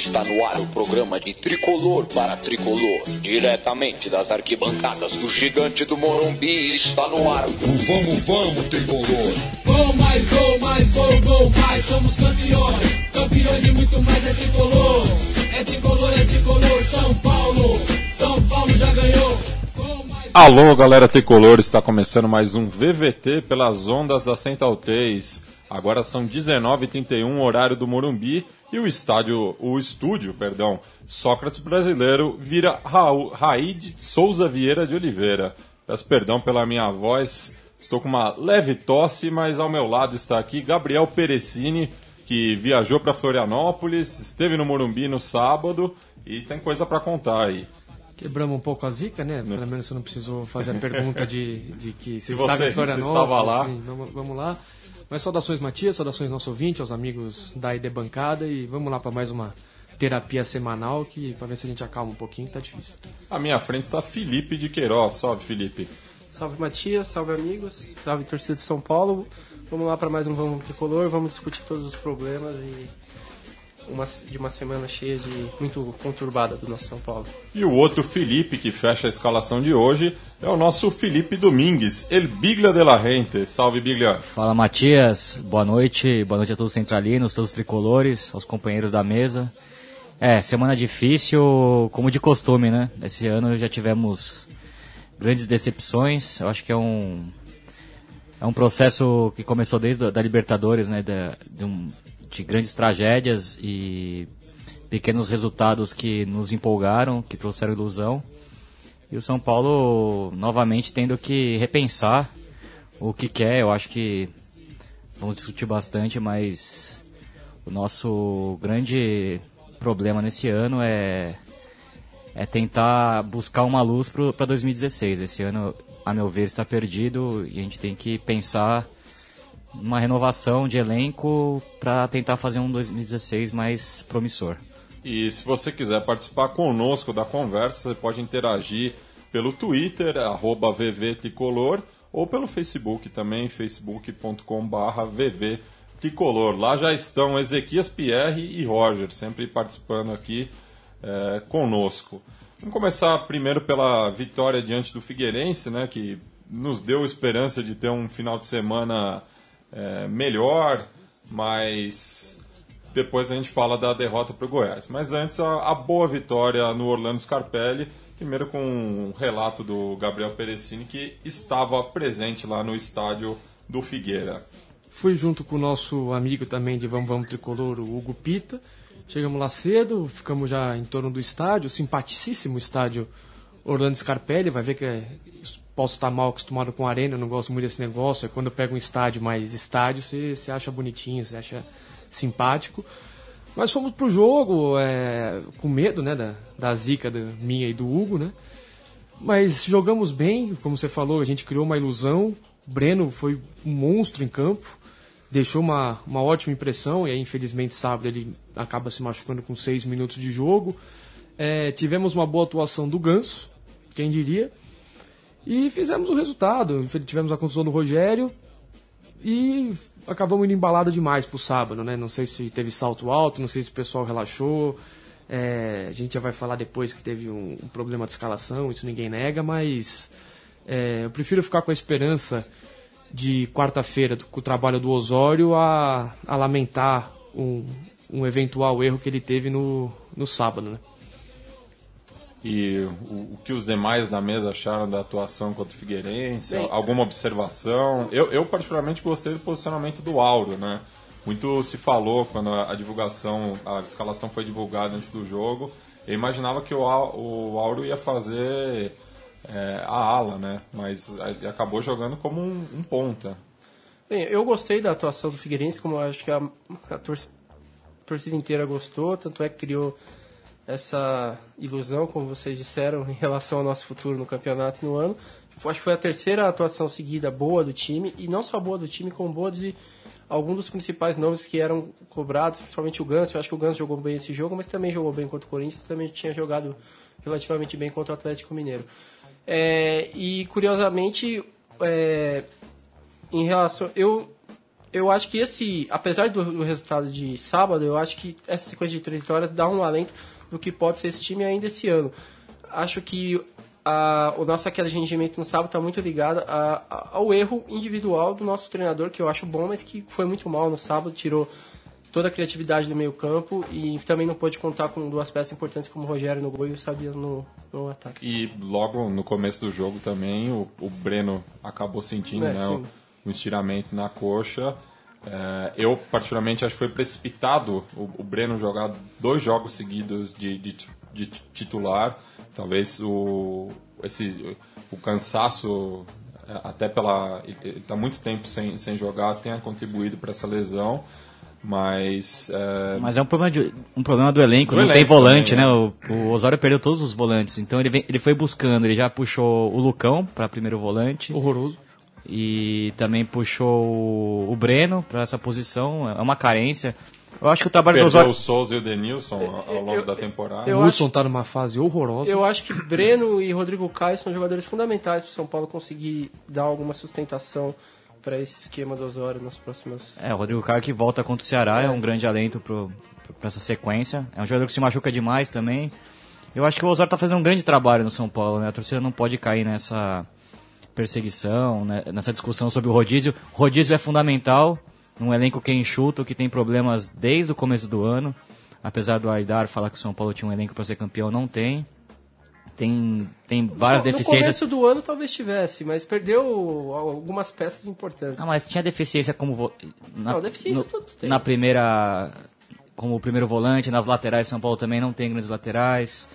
Está no ar o programa de Tricolor para Tricolor. Diretamente das arquibancadas do Gigante do Morumbi, está no ar. Vamos, Tricolor! Gol mais, gol mais, gol mais, somos campeões. Campeões e muito mais é Tricolor. É Tricolor, São Paulo já ganhou. Alô, galera Tricolor, está começando mais um VVT pelas ondas da Central 3. Agora são 19h31, horário do Morumbi, e o estúdio, Sócrates Brasileiro vira Raid Souza Vieira de Oliveira. Peço perdão pela minha voz, estou com uma leve tosse, mas ao meu lado está aqui Gabriel Perecini, que viajou para Florianópolis, esteve no Morumbi no sábado e tem coisa para contar aí. Quebramos um pouco a zica, né? Pelo menos você não precisou fazer a pergunta de que se estava você em Florianópolis. estava lá. Assim, vamos lá. Mas saudações, Matias, saudações nosso ouvinte, aos amigos da ID Bancada, e vamos lá para mais uma terapia semanal, que para ver se a gente acalma um pouquinho, que tá difícil. À minha frente está Felipe de Queiroz. Salve, Felipe. Salve, Matias, salve, amigos, salve, torcida de São Paulo. Vamos lá para mais um Vamos Tricolor, vamos discutir todos os problemas de uma semana cheia de muito conturbada do nosso São Paulo. E o outro Felipe que fecha a escalação de hoje é o nosso Felipe Domingues, El Biglia de la Gente. Salve, Biglia. Fala, Matias, boa noite a todos os centralinos, todos os tricolores, aos companheiros da mesa. Semana difícil, como de costume, né? Esse ano já tivemos grandes decepções. Eu acho que é um processo que começou desde a Libertadores, né? De grandes tragédias e pequenos resultados que nos empolgaram, que trouxeram ilusão. E o São Paulo novamente tendo que repensar o que quer. Eu acho que vamos discutir bastante, mas o nosso grande problema nesse ano é tentar buscar uma luz para 2016. Esse ano, a meu ver, está perdido e a gente tem que pensar uma renovação de elenco para tentar fazer um 2016 mais promissor. E se você quiser participar conosco da conversa, você pode interagir pelo Twitter, @VVTricolor, ou pelo Facebook também, facebook.com/VVTricolor. Lá já estão Ezequias Pierre e Roger, sempre participando aqui conosco. Vamos começar primeiro pela vitória diante do Figueirense, né, que nos deu esperança de ter um final de semana melhor, mas depois a gente fala da derrota para o Goiás. Mas antes, a boa vitória no Orlando Scarpelli, primeiro com um relato do Gabriel Perecini, que estava presente lá no estádio do Figueira. Fui junto com o nosso amigo também de Vamos Tricolor, o Hugo Pita. Chegamos lá cedo, ficamos já em torno do estádio, simpaticíssimo estádio Orlando Scarpelli. Vai ver que posso estar mal acostumado com a arena, eu não gosto muito desse negócio. Quando eu pego um estádio mais estádio, você acha bonitinho, você acha simpático. Mas fomos pro jogo com medo, né, da zica minha e do Hugo, né? Mas jogamos bem, como você falou, a gente criou uma ilusão. O Breno foi um monstro em campo, deixou uma ótima impressão, e aí infelizmente sábado ele acaba se machucando com 6 minutos de jogo. Tivemos uma boa atuação do Ganso, quem diria. E fizemos o resultado, tivemos a contusão do Rogério e acabamos indo embalado demais pro sábado, né? Não sei se teve salto alto, não sei se o pessoal relaxou. A gente já vai falar depois que teve um problema de escalação, isso ninguém nega, mas eu prefiro ficar com a esperança de quarta-feira com o trabalho do Osório a lamentar um eventual erro que ele teve no sábado, né? E o que os demais da mesa acharam da atuação contra o Figueirense? Alguma observação? Eu particularmente gostei do posicionamento do Auro, né? Muito se falou quando a escalação foi divulgada antes do jogo. Eu imaginava que o Auro ia fazer a ala, né? Mas ele acabou jogando como um ponta. Bem, eu gostei da atuação do Figueirense, como eu acho que a torcida inteira gostou, tanto é que criou essa ilusão, como vocês disseram, em relação ao nosso futuro no campeonato e no ano. Acho que foi a terceira atuação seguida boa do time, e não só boa do time, como boa de alguns dos principais nomes que eram cobrados, principalmente o Ganso. Eu acho que o Ganso jogou bem esse jogo, mas também jogou bem contra o Corinthians, também tinha jogado relativamente bem contra o Atlético Mineiro. E, curiosamente, em relação... Eu eu acho que apesar do resultado de sábado, eu acho que essa sequência de 3 vitórias dá um alento do que pode ser esse time ainda esse ano. Acho que o nossa queda de rendimento no sábado está muito ligada ao erro individual do nosso treinador, que eu acho bom, mas que foi muito mal no sábado, tirou toda a criatividade do meio campo e também não pôde contar com 2 peças importantes como o Rogério no gol e o Sabia no ataque. E logo no começo do jogo também o Breno acabou sentindo um estiramento na coxa. Eu particularmente acho que foi precipitado o Breno jogar 2 jogos seguidos de titular. Talvez o cansaço, até ele está muito tempo sem jogar, tenha contribuído para essa lesão. Mas é um problema do elenco, não tem volante, também, né? O Osório perdeu todos os volantes, então ele foi buscando, ele já puxou o Lucão para primeiro volante. Horroroso. E também puxou o Breno para essa posição, é uma carência. Eu acho que o trabalho do Osório... o Souza e o Denilson ao longo da temporada. O Hudson está numa fase horrorosa. Eu acho que Breno e Rodrigo Caio são jogadores fundamentais para o São Paulo conseguir dar alguma sustentação para esse esquema do Osório nas próximas... o Rodrigo Caio que volta contra o Ceará é um grande alento para essa sequência. É um jogador que se machuca demais também. Eu acho que o Osório está fazendo um grande trabalho no São Paulo, né? A torcida não pode cair nessa perseguição, né? Nessa discussão sobre o rodízio. O rodízio é fundamental num elenco que é enxuto, que tem problemas desde o começo do ano. Apesar do Aidar falar que o São Paulo tinha um elenco para ser campeão, não tem. Tem várias deficiências. No começo do ano talvez tivesse, mas perdeu algumas peças importantes. Mas tinha deficiência como... deficiências todos têm. Na primeira... Como o primeiro volante, nas laterais, São Paulo também não tem grandes laterais.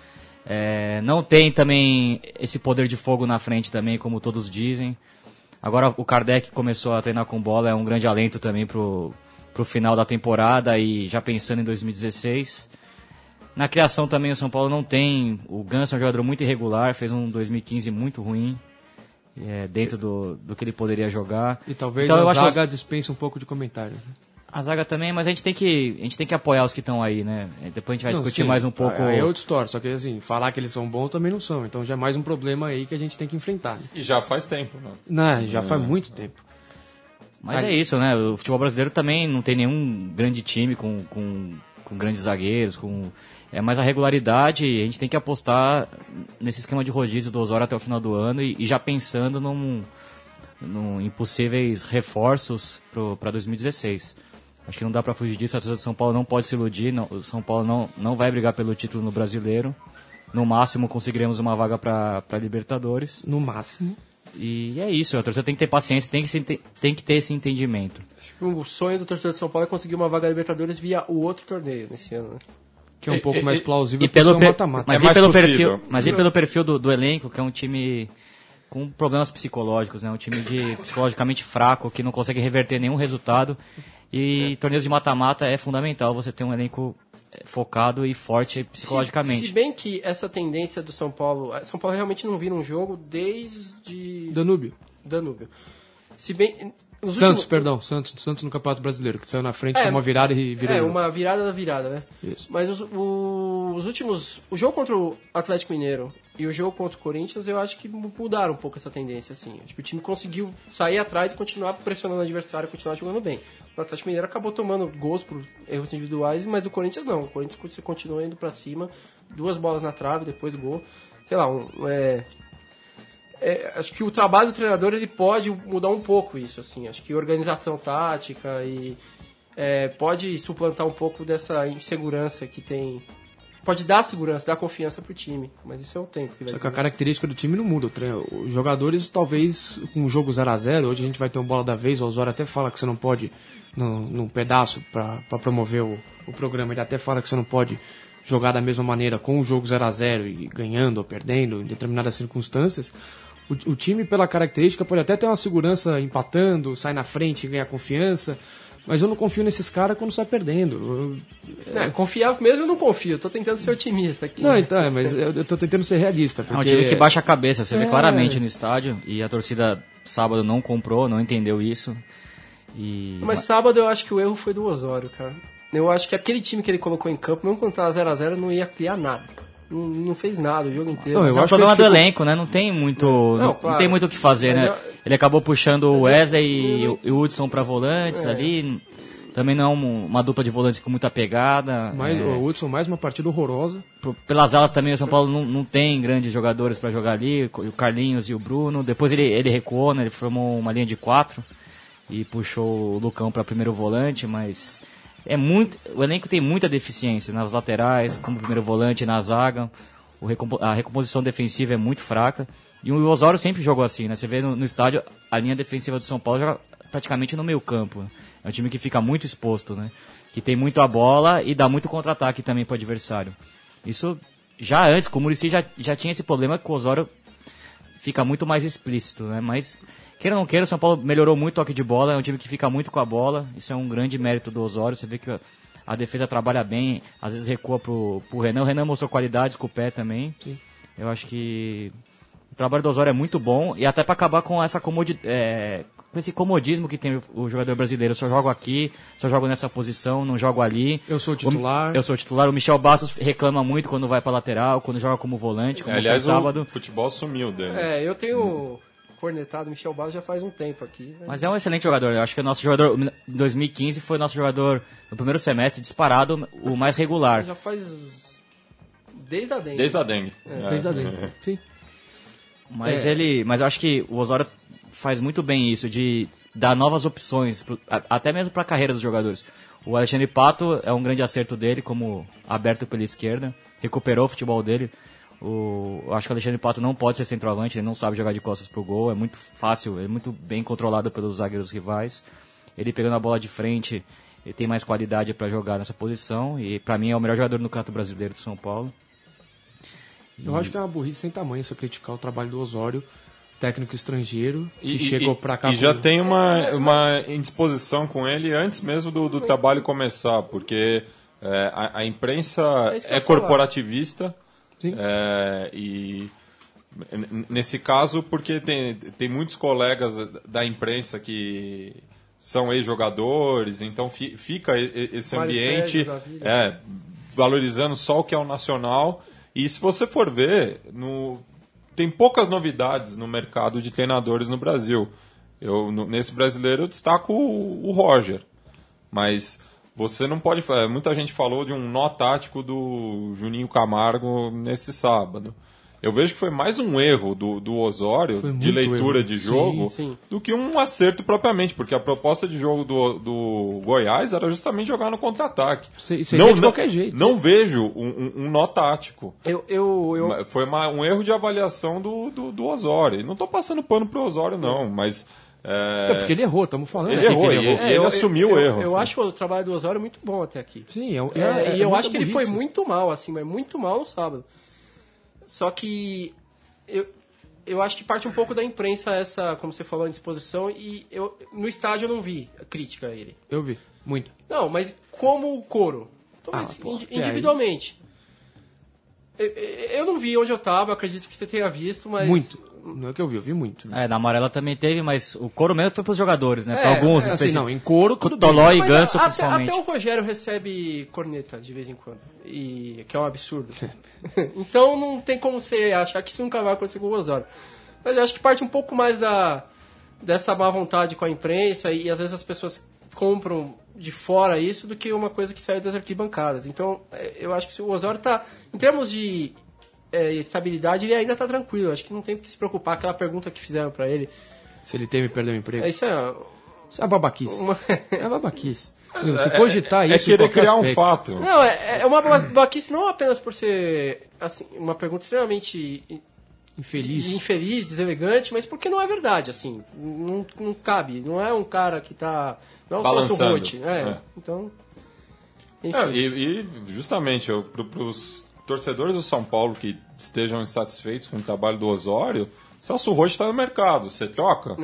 Não tem também esse poder de fogo na frente também, como todos dizem. Agora o Kardec começou a treinar com bola, é um grande alento também pro final da temporada e já pensando em 2016. Na criação também o São Paulo não tem. O Ganso é um jogador muito irregular, fez um 2015 muito ruim, dentro do que ele poderia jogar. E talvez então, a zaga dispense um pouco de comentários. Né? A zaga também, mas a gente tem que apoiar os que estão aí, né? Depois a gente vai discutir mais um pouco. Aí é outra história, só que assim, falar que eles são bons também não são. Então já é mais um problema aí que a gente tem que enfrentar. Né? E já faz tempo, né? Não, já faz muito tempo. Mas é isso, né? O futebol brasileiro também não tem nenhum grande time com grandes zagueiros, é mais a regularidade, e a gente tem que apostar nesse esquema de rodízio do Osório até o final do ano e já pensando em possíveis reforços para 2016. Acho que não dá para fugir disso, a torcida do São Paulo não pode se iludir, o São Paulo não vai brigar pelo título no Brasileiro. No máximo conseguiremos uma vaga para Libertadores. No máximo. E é isso, a torcida tem que ter paciência, tem que ter esse entendimento. Acho que o sonho do torcedor de São Paulo é conseguir uma vaga Libertadores via o outro torneio nesse ano, né? Que é um pouco mais plausível que o mata-mata. Mas pelo perfil do elenco, que é um time com problemas psicológicos, né? Um time psicologicamente fraco, que não consegue reverter nenhum resultado. E torneios de mata-mata é fundamental você ter um elenco focado e forte psicologicamente. Se bem que essa tendência do São Paulo realmente não vira um jogo desde... Danúbio. Se bem... Santos no Campeonato Brasileiro, que saiu na frente, foi uma virada e virou. Uma virada da virada, né? Isso. Mas os últimos... O jogo contra o Atlético Mineiro e o jogo contra o Corinthians, eu acho que mudaram um pouco essa tendência, assim. Acho que o time conseguiu sair atrás e continuar pressionando o adversário, continuar jogando bem. O Atlético Mineiro acabou tomando gols por erros individuais, mas o Corinthians não. O Corinthians continua indo pra cima, 2 bolas na trave, depois gol. Sei lá, acho que o trabalho do treinador ele pode mudar um pouco isso, assim. Acho que organização tática e pode suplantar um pouco dessa insegurança que tem. Pode dar segurança, dar confiança pro time, mas isso é o tempo que vai. Só que a característica do time não muda. Os jogadores, talvez, com o jogo 0x0, hoje a gente vai ter um bola da vez, o Osório até fala que você não pode, num pedaço, para promover o programa, ele até fala que você não pode jogar da mesma maneira com o jogo 0x0 e ganhando ou perdendo em determinadas circunstâncias. O time, pela característica, pode até ter uma segurança empatando, sai na frente e ganha confiança, mas eu não confio nesses caras quando sai perdendo. Confiar mesmo eu não confio, eu tô tentando ser otimista aqui. Não, então, mas eu tô tentando ser realista. Porque... É um time que baixa a cabeça, você vê claramente no estádio, e a torcida sábado não comprou, não entendeu isso. Mas sábado eu acho que o erro foi do Osório, cara. Eu acho que aquele time que ele colocou em campo, mesmo quando tava 0x0, não ia criar nada. não fez nada o jogo inteiro. Não, Mas eu é um acho que problema ele do ficou- elenco, né? Não tem muito, não claro. tem muito o que fazer, Mas né? Ele acabou puxando o Wesley e o Hudson pra volantes ali. Também não é uma dupla de volantes com muita pegada. O Hudson, mais uma partida horrorosa. Pelas alas também o São Paulo não tem grandes jogadores pra jogar ali, o Carlinhos e o Bruno. Depois ele recuou, né? Ele formou uma linha de 4 e puxou o Lucão pra primeiro volante, mas o elenco tem muita deficiência nas laterais, como primeiro volante, na zaga. A recomposição defensiva é muito fraca. E o Osório sempre jogou assim, né? Você vê no estádio, a linha defensiva do São Paulo joga praticamente no meio campo. É um time que fica muito exposto, né? Que tem muito a bola e dá muito contra-ataque também para o adversário. Isso já antes, com o Muricy já tinha esse problema que o Osório fica muito mais explícito, né? Mas, queira ou não queira, o São Paulo melhorou muito o toque de bola, é um time que fica muito com a bola. Isso é um grande mérito do Osório. Você vê que a defesa trabalha bem, às vezes recua pro Renan. O Renan mostrou qualidades com o pé também. Sim. Eu acho que o trabalho do Osório é muito bom e até para acabar com essa com esse comodismo que tem o jogador brasileiro. Eu só jogo aqui, só jogo nessa posição, não jogo ali. Eu sou o titular. Eu sou o titular. O Michel Bastos reclama muito quando vai para lateral, quando joga como volante, como Aliás, foi sábado. o futebol sumiu dele. Eu tenho cornetado o Michel Bastos já faz um tempo aqui. Mas é um excelente jogador. Eu acho que o nosso jogador, em 2015, foi o nosso jogador, no primeiro semestre, disparado, o mais regular. Já faz desde a dengue. Desde a dengue. Desde a dengue. Sim. Mas eu acho que o Osório faz muito bem isso, de dar novas opções, até mesmo para a carreira dos jogadores. O Alexandre Pato é um grande acerto dele, como aberto pela esquerda, recuperou o futebol dele. Eu acho que o Alexandre Pato não pode ser centroavante, ele não sabe jogar de costas pro gol, é muito fácil, é muito bem controlado pelos zagueiros rivais. Ele pegando a bola de frente, ele tem mais qualidade para jogar nessa posição, e para mim é o melhor jogador no Campeonato Brasileiro de São Paulo. Eu acho que é uma burrice sem tamanho se eu criticar o trabalho do Osório, técnico estrangeiro, que chegou pra cá... E já tem uma indisposição com ele antes mesmo do trabalho começar, porque a imprensa é corporativista, e nesse caso, porque tem muitos colegas da imprensa que são ex-jogadores, então fica esse ambiente valorizando só o que é o nacional. E se você for ver, tem poucas novidades no mercado de treinadores no Brasil. Nesse brasileiro eu destaco o Roger. Mas você não pode... Muita gente falou de um nó tático do Juninho Camargo nesse sábado. Eu vejo que foi mais um erro do Osório, de leitura erro. de jogo, Sim. do que um acerto propriamente, porque a proposta de jogo do Goiás era justamente jogar no contra-ataque. Seria de qualquer jeito. Não vejo um nó tático. Foi um erro de avaliação do Osório. E não estou passando pano pro Osório, não, mas... porque ele errou, estamos falando. Ele errou, ele assumiu o erro. Eu acho o trabalho do Osório muito bom até aqui. Sim, e eu acho que ele foi muito mal, assim, mas muito mal no sábado. Só que eu acho que parte um pouco da imprensa essa, como você falou, indisposição, e no estádio eu não vi crítica a ele. Eu vi, muito. Não, mas como o coro. Então, individualmente. Eu não vi onde eu tava, acredito que você tenha visto, mas... Muito. Não é que eu vi muito. Na amarela também teve, mas o coro mesmo foi pros jogadores, né? Pra alguns, assim, não, em coro tudo Toló bem. e Ganso, principalmente. Até o Rogério recebe corneta de vez em quando, que é um absurdo. Então não tem como você achar que isso nunca vai acontecer com o Osório. Mas eu acho que parte um pouco mais dessa má vontade com a imprensa, e às vezes as pessoas compram de fora isso do que uma coisa que sai das arquibancadas. Então eu acho que se o Osório tá, em termos de estabilidade, ele ainda tá tranquilo. Acho que não tem que se preocupar. Aquela pergunta que fizeram pra ele, se ele teme perder o emprego. Isso é uma babaquice. É babaquice. Se cogitar isso... É querer criar um fato. Não, é uma babaquice não apenas por ser assim, uma pergunta extremamente infeliz, deselegante, mas porque não é verdade, assim. Não cabe. Não é um cara que tá... Não é o Celso Roth. Então... Enfim. E justamente, pros torcedores do São Paulo que estejam insatisfeitos com o trabalho do Osório, Celso Roth está no mercado, você troca?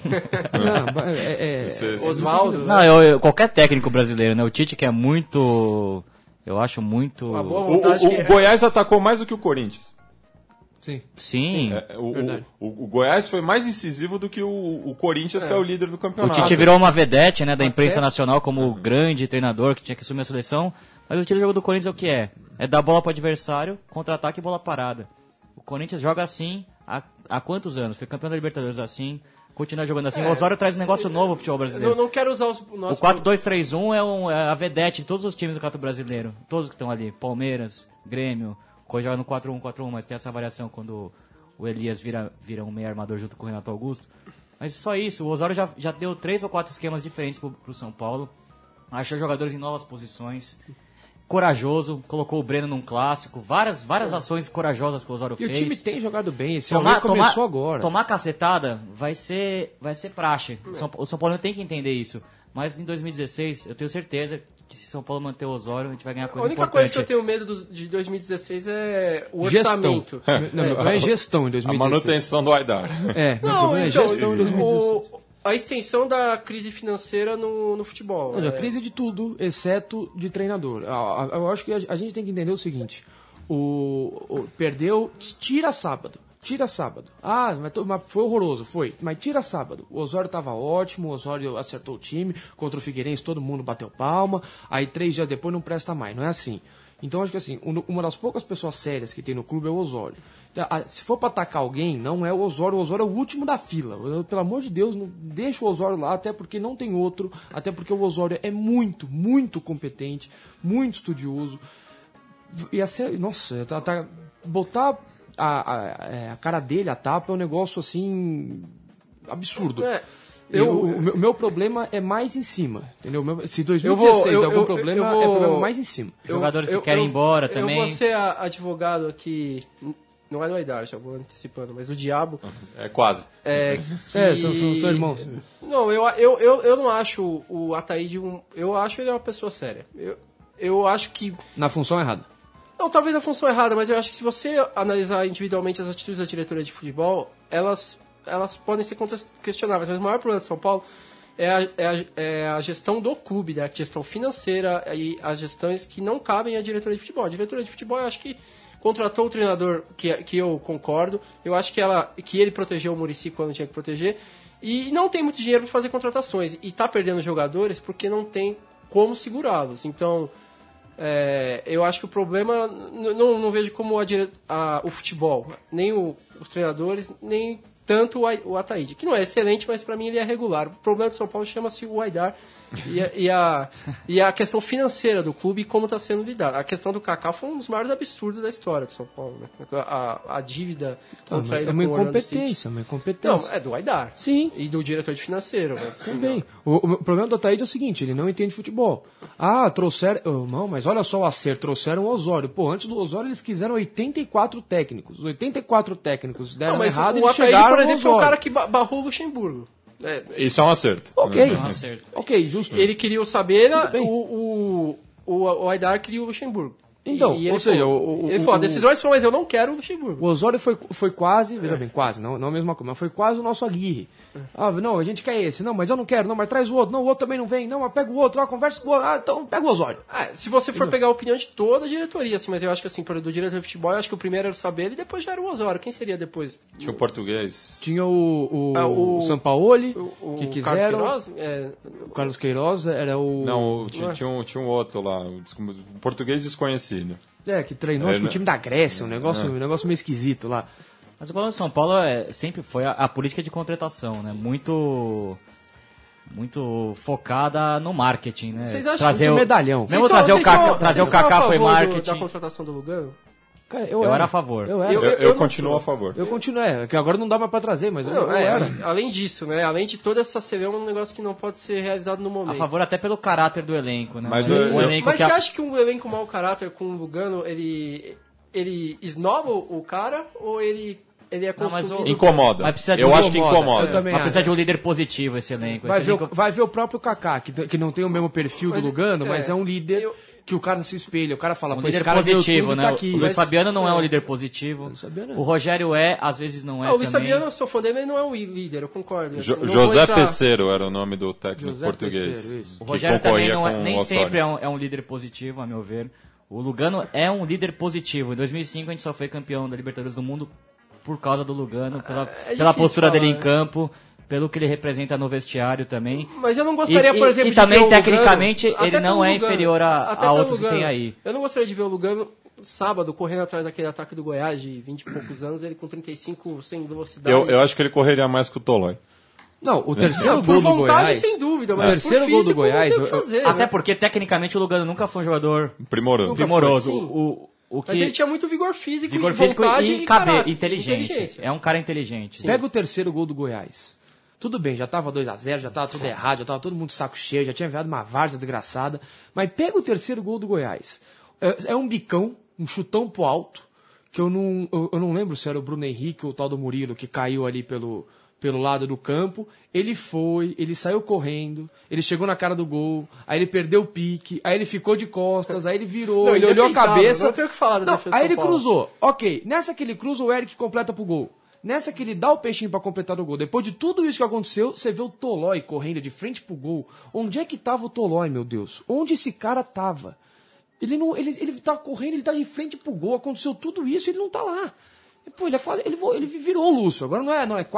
Oswaldo. Não, qualquer técnico brasileiro, né? O Tite, que é muito... Eu acho muito... O Goiás atacou mais do que o Corinthians. Sim. O Goiás foi mais incisivo do que o Corinthians, que é o líder do campeonato. O Tite virou uma vedete, né, da imprensa nacional como o grande treinador que tinha que assumir a seleção, mas o time do jogo do Corinthians é o que é. é dar bola pro adversário, contra-ataque e bola parada. O Corinthians joga assim há quantos anos? Foi campeão da Libertadores assim, continua jogando assim. O Osório traz um negócio novo pro futebol brasileiro. Eu não quero usar o nosso... O 4-2-3-1 é a vedete de todos os times do Campeonato Brasileiro. Todos que estão ali. Palmeiras, Grêmio, Corinthians joga no 4-1-4-1, mas tem essa variação quando o Elias vira um meio armador junto com o Renato Augusto. Mas só isso, o Osório já deu 3 ou 4 esquemas diferentes pro São Paulo. Achou jogadores em novas posições. Corajoso, colocou o Breno num clássico. Várias ações corajosas que o Osório fez. E o time tem jogado bem, esse ano começou agora. Tomar cacetada vai ser praxe. O São Paulo tem que entender isso. Mas em 2016, eu tenho certeza que se São Paulo manter o Osório, a gente vai ganhar coisa importante. A única coisa que eu tenho medo de 2016 é o orçamento. Não é gestão em 2016. A manutenção do Aidar. O problema é gestão em 2016. A extensão da crise financeira no futebol. A crise de tudo, exceto de treinador. Eu acho que a gente tem que entender o seguinte. Perdeu, tira sábado. Mas foi horroroso, foi. Mas tira sábado. O Osório estava ótimo, o Osório acertou o time. Contra o Figueirense todo mundo bateu palma. Aí 3 dias depois não presta mais, não é assim. Então acho que assim, uma das poucas pessoas sérias que tem no clube é o Osório. Se for para atacar alguém, não é o Osório é o último da fila. Pelo amor de Deus, não deixa o Osório lá, até porque não tem outro, até porque o Osório é muito, muito competente, muito estudioso. E assim, nossa, botar a cara dele, a tapa, é um negócio assim absurdo. O meu problema é mais em cima, entendeu? Se 2016 der algum problema, é problema mais em cima. Jogadores que querem ir embora também. Eu vou ser advogado aqui, não é do Aidar, já vou antecipando, mas do diabo. É quase. São irmãos. Não, eu não acho o Ataíde eu acho ele uma pessoa séria. Eu acho que... Na função errada. Não, talvez na função errada, mas eu acho que se você analisar individualmente as atitudes da diretoria de futebol, elas podem ser questionáveis, mas o maior problema de São Paulo é a gestão do clube, né? A gestão financeira e as gestões que não cabem à diretoria de futebol. A diretoria de futebol, eu acho que contratou o treinador, que eu concordo, eu acho que ele protegeu o Muricy quando tinha que proteger, e não tem muito dinheiro para fazer contratações, e está perdendo jogadores porque não tem como segurá-los. Então, eu acho que o problema, não vejo como o futebol, nem os treinadores, nem tanto o Ataíde, que não é excelente, mas para mim ele é regular. O problema de São Paulo chama-se o Aidar e a questão financeira do clube e como está sendo lidado. A questão do Kaká foi um dos maiores absurdos da história de São Paulo, né? A dívida contraída com o Orlando City. É uma incompetência. Não, é do Aidar. Sim. E do diretor financeiro. Mas, assim, também. O problema do Ataíde é o seguinte, ele não entende futebol. Trouxeram... Não, mas olha só o acerto, trouxeram o Osório. Pô, antes do Osório eles quiseram 84 técnicos. Os 84 técnicos deram errado e eles chegaram. Por exemplo, foi o cara que barrou o Luxemburgo. Isso é um acerto. Ok, justo. Ele queria o Sabena, o Aidar queria o Luxemburgo. Então, ele falou, a decisão é sua, mas eu não quero o Luxemburgo. O Osório foi quase, veja bem, quase, não a mesma coisa, mas foi quase o nosso Aguirre. Não, a gente quer esse. Não, mas eu não quero. Não, mas traz o outro. Não, o outro também não vem. Não, mas pega o outro. Conversa com o outro. Então pega o Osório. Se você for pegar a opinião de toda a diretoria, assim, mas eu acho que assim, do diretor de futebol, eu acho que o primeiro era o Sabena e depois já era o Osório. Quem seria depois? Tinha o português. Tinha o Sampaoli, que quiseram. Carlos Queiroz? O Carlos Queiroz era o... Não, tinha um outro lá, o português desconhecido. Que treinou com o time da Grécia, um negócio meio esquisito lá. Mas o problema de São Paulo sempre foi a política de contratação, né? Muito focada no marketing, né? Vocês acham trazer que o medalhão. Mesmo trazer o Kaká foi marketing. Da contratação do Lugano? Cara, eu era a favor. Eu continuo a favor. Eu continuo, que agora não dá mais pra trazer, mas eu era. Além disso, né? Além de toda essa celeuma, é um negócio que não pode ser realizado no momento. A favor até pelo caráter do elenco, né? Mas você acha que um elenco mau caráter com o Lugano, ele esnoba o cara ou ele é consumido? Incomoda. Eu acho que incomoda. Mas precisa de um líder positivo esse elenco. Vai ver o próprio Kaká, que não tem o mesmo perfil do Lugano, mas é um líder que o cara se espelha. O cara fala, um líder positivo, né? Tá aqui, o Luiz Fabiano não é um líder positivo. O Rogério às vezes não é. O Luiz Fabiano, eu sou fã dele, ele não é um líder, eu concordo. José Pesseiro era o nome do técnico português. O Rogério também nem sempre é um líder positivo, a meu ver. O Lugano é um líder positivo. Em 2005 a gente só foi campeão da Libertadores do Mundo por causa do Lugano, pela postura dele em campo, pelo que ele representa no vestiário também. Mas eu não gostaria, por exemplo, de também, ver o tecnicamente, Lugano, ele não é inferior a outros que tem aí. Eu não gostaria de ver o Lugano sábado, correndo atrás daquele ataque do Goiás de 20 e poucos anos, ele com 35 sem velocidade. Eu acho que ele correria mais que o Tolói. Não, o terceiro Por gol do vontade, Goiás... sem dúvida, O mas terceiro por gol do físico Goiás... não tem o que fazer, Até né? porque, tecnicamente, o Lugano nunca foi um jogador Primoroso. primoroso. Sim. O que... Mas ele tinha muito vigor físico vigor e físico vontade e caráter, inteligência. É um cara inteligente. Pega o terceiro gol do Goiás. Tudo bem, já tava 2-0, já tava tudo errado, já tava todo mundo de saco cheio, já tinha enviado uma várzea desgraçada. Mas pega o terceiro gol do Goiás. É um bicão, um chutão pro alto, que eu não lembro se era o Bruno Henrique ou o tal do Murilo, que caiu ali pelo lado do campo. Ele saiu correndo, ele chegou na cara do gol, aí ele perdeu o pique, aí ele ficou de costas, aí ele virou, Não, ele olhou a indefensável, cabeça. não tem o que falar da defesa Aí do ele São Paulo. cruzou, ok. Nessa que ele cruza, o Eric completa pro gol. Nessa que ele dá o peixinho pra completar o gol. Depois de tudo isso que aconteceu, você vê o Tolói correndo de frente pro gol. Onde é que tava o Tolói, meu Deus? Onde esse cara tava? Ele tá correndo, ele tá de frente pro gol, aconteceu tudo isso e ele não tá lá. Pô, ele virou o Lúcio. Agora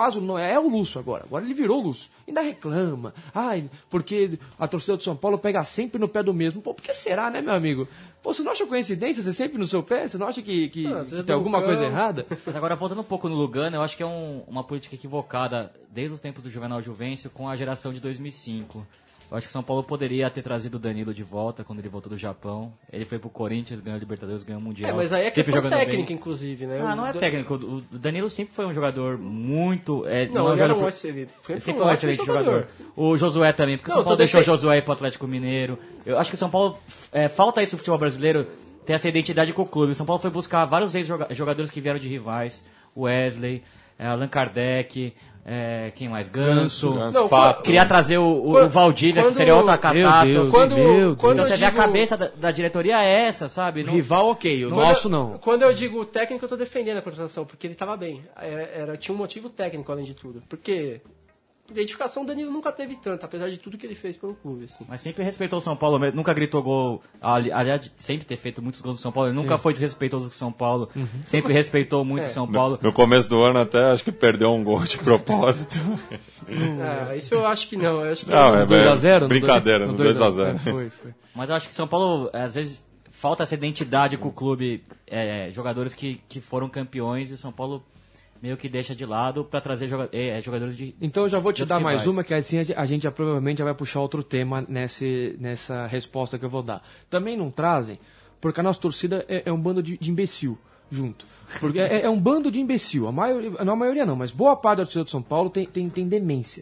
é o Lúcio agora. Agora ele virou o Lúcio. Ainda reclama. Ai, porque a torcida do São Paulo pega sempre no pé do mesmo. Pô, por que será, né, meu amigo? Pô, você não acha coincidência ser sempre no seu pé? Você não acha que tem alguma coisa errada? Mas agora, voltando um pouco no Lugano, eu acho que é uma política equivocada desde os tempos do Juvenal Juvencio com a geração de 2005. Eu acho que o São Paulo poderia ter trazido o Danilo de volta quando ele voltou do Japão. Ele foi pro Corinthians, ganhou a Libertadores, ganhou o Mundial. Mas aí é sempre questão jogando técnica, bem. inclusive, né? Não é técnico. O Danilo sempre foi um jogador muito... Não, ele era um ele sempre foi um excelente jogador. O Josué também, porque o São Paulo deixou o Josué ir pro Atlético Mineiro. Eu acho que o São Paulo... falta isso no futebol brasileiro, ter essa identidade com o clube. O São Paulo foi buscar vários ex-jogadores que vieram de rivais. Wesley, Allan Kardec... quem mais? Ganso. Queria trazer o Valdívia, que seria outra catástrofe. Então você vê a cabeça da diretoria é essa, sabe? Rival, ok. O nosso não. Quando eu digo técnico, eu tô defendendo a contratação, porque ele tava bem. Tinha um motivo técnico, além de tudo. Porque identificação o Danilo nunca teve tanto, apesar de tudo que ele fez pelo clube. Assim. Mas sempre respeitou o São Paulo, nunca gritou gol. Aliás, sempre ter feito muitos gols do São Paulo. Ele nunca foi desrespeitoso com o São Paulo. Sempre respeitou muito o São Paulo. No começo do ano até acho que perdeu um gol de propósito. Isso eu acho que não. Eu acho que não, 2-0? Brincadeira, no 2-0. Foi. Mas eu acho que São Paulo, às vezes, falta essa identidade com o clube. Jogadores que foram campeões e o São Paulo meio que deixa de lado para trazer jogadores de... Então eu já vou te dar mais rivais. uma, que assim a gente já provavelmente já vai puxar outro tema nessa resposta que eu vou dar. Também não trazem, porque a nossa torcida é um bando de imbecil junto. Porque é um bando de imbecil. Não a maioria não, mas boa parte da torcida do São Paulo tem demência.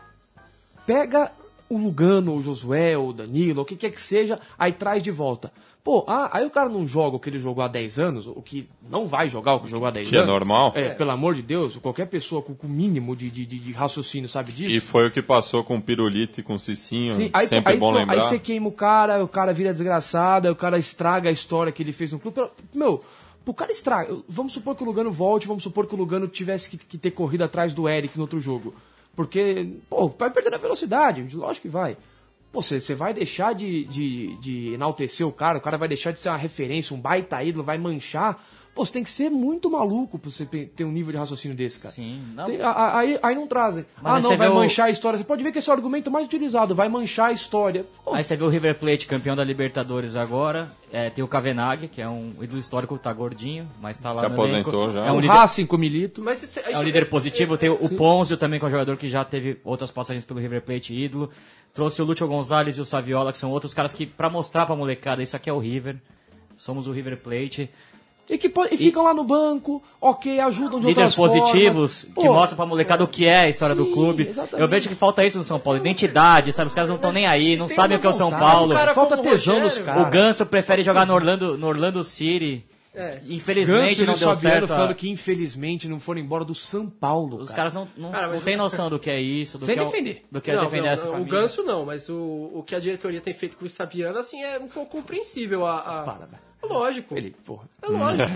Pega o Lugano, o Josué, o Danilo, o que quer que seja, aí traz de volta. Pô, aí o cara não joga o que ele jogou há 10 anos, o que não vai jogar o que jogou há 10 anos. Que é normal. Pelo amor de Deus, qualquer pessoa com o mínimo de raciocínio sabe disso. E foi o que passou com o Pirulito e com o Cicinho, Sim, sempre bom lembrar. Aí você queima o cara vira desgraçado, aí o cara estraga a história que ele fez no clube. Meu, o cara estraga. Vamos supor que o Lugano volte, vamos supor que o Lugano tivesse que ter corrido atrás do Eric no outro jogo. Porque, vai perder na velocidade, lógico que vai. Pô, você vai deixar de enaltecer o cara vai deixar de ser uma referência, um baita ídolo, vai manchar. Pô, você tem que ser muito maluco pra você ter um nível de raciocínio desse, cara. Sim. Não. Aí não trazem. Mas vai manchar a história. Você pode ver que esse é o argumento mais utilizado, vai manchar a história. Pô. Aí você vê o River Plate, campeão da Libertadores agora. Tem o Kavenag, que é um ídolo histórico, tá gordinho, mas tá lá se no aposentou elenco. já. É um líder, Racing com Milito. Mas é um líder positivo. Tem o Ponzio também, que é um jogador que já teve outras passagens pelo River Plate, ídolo. Trouxe o Lúcio Gonzalez e o Saviola, que são outros caras que, pra mostrar pra molecada, isso aqui é o River. Somos o River Plate. E ficam lá no banco, ajudam de outras líderes positivos, formas. que mostram pra molecada o que é a história do clube. Exatamente. Eu vejo que falta isso no São Paulo, identidade, sabe? Os caras não estão nem aí, não sabem o que é o São Paulo. Falta tesão nos caras. O Ganso prefere jogar no Orlando City. Infelizmente não deu certo. Falando que infelizmente não foram embora do São Paulo. Os caras não têm noção do que é isso, do que é defender essa família. O Ganso não, mas o que a diretoria tem feito com o Sabiano, assim, é um pouco compreensível. Lógico. Felipe, porra. É lógico.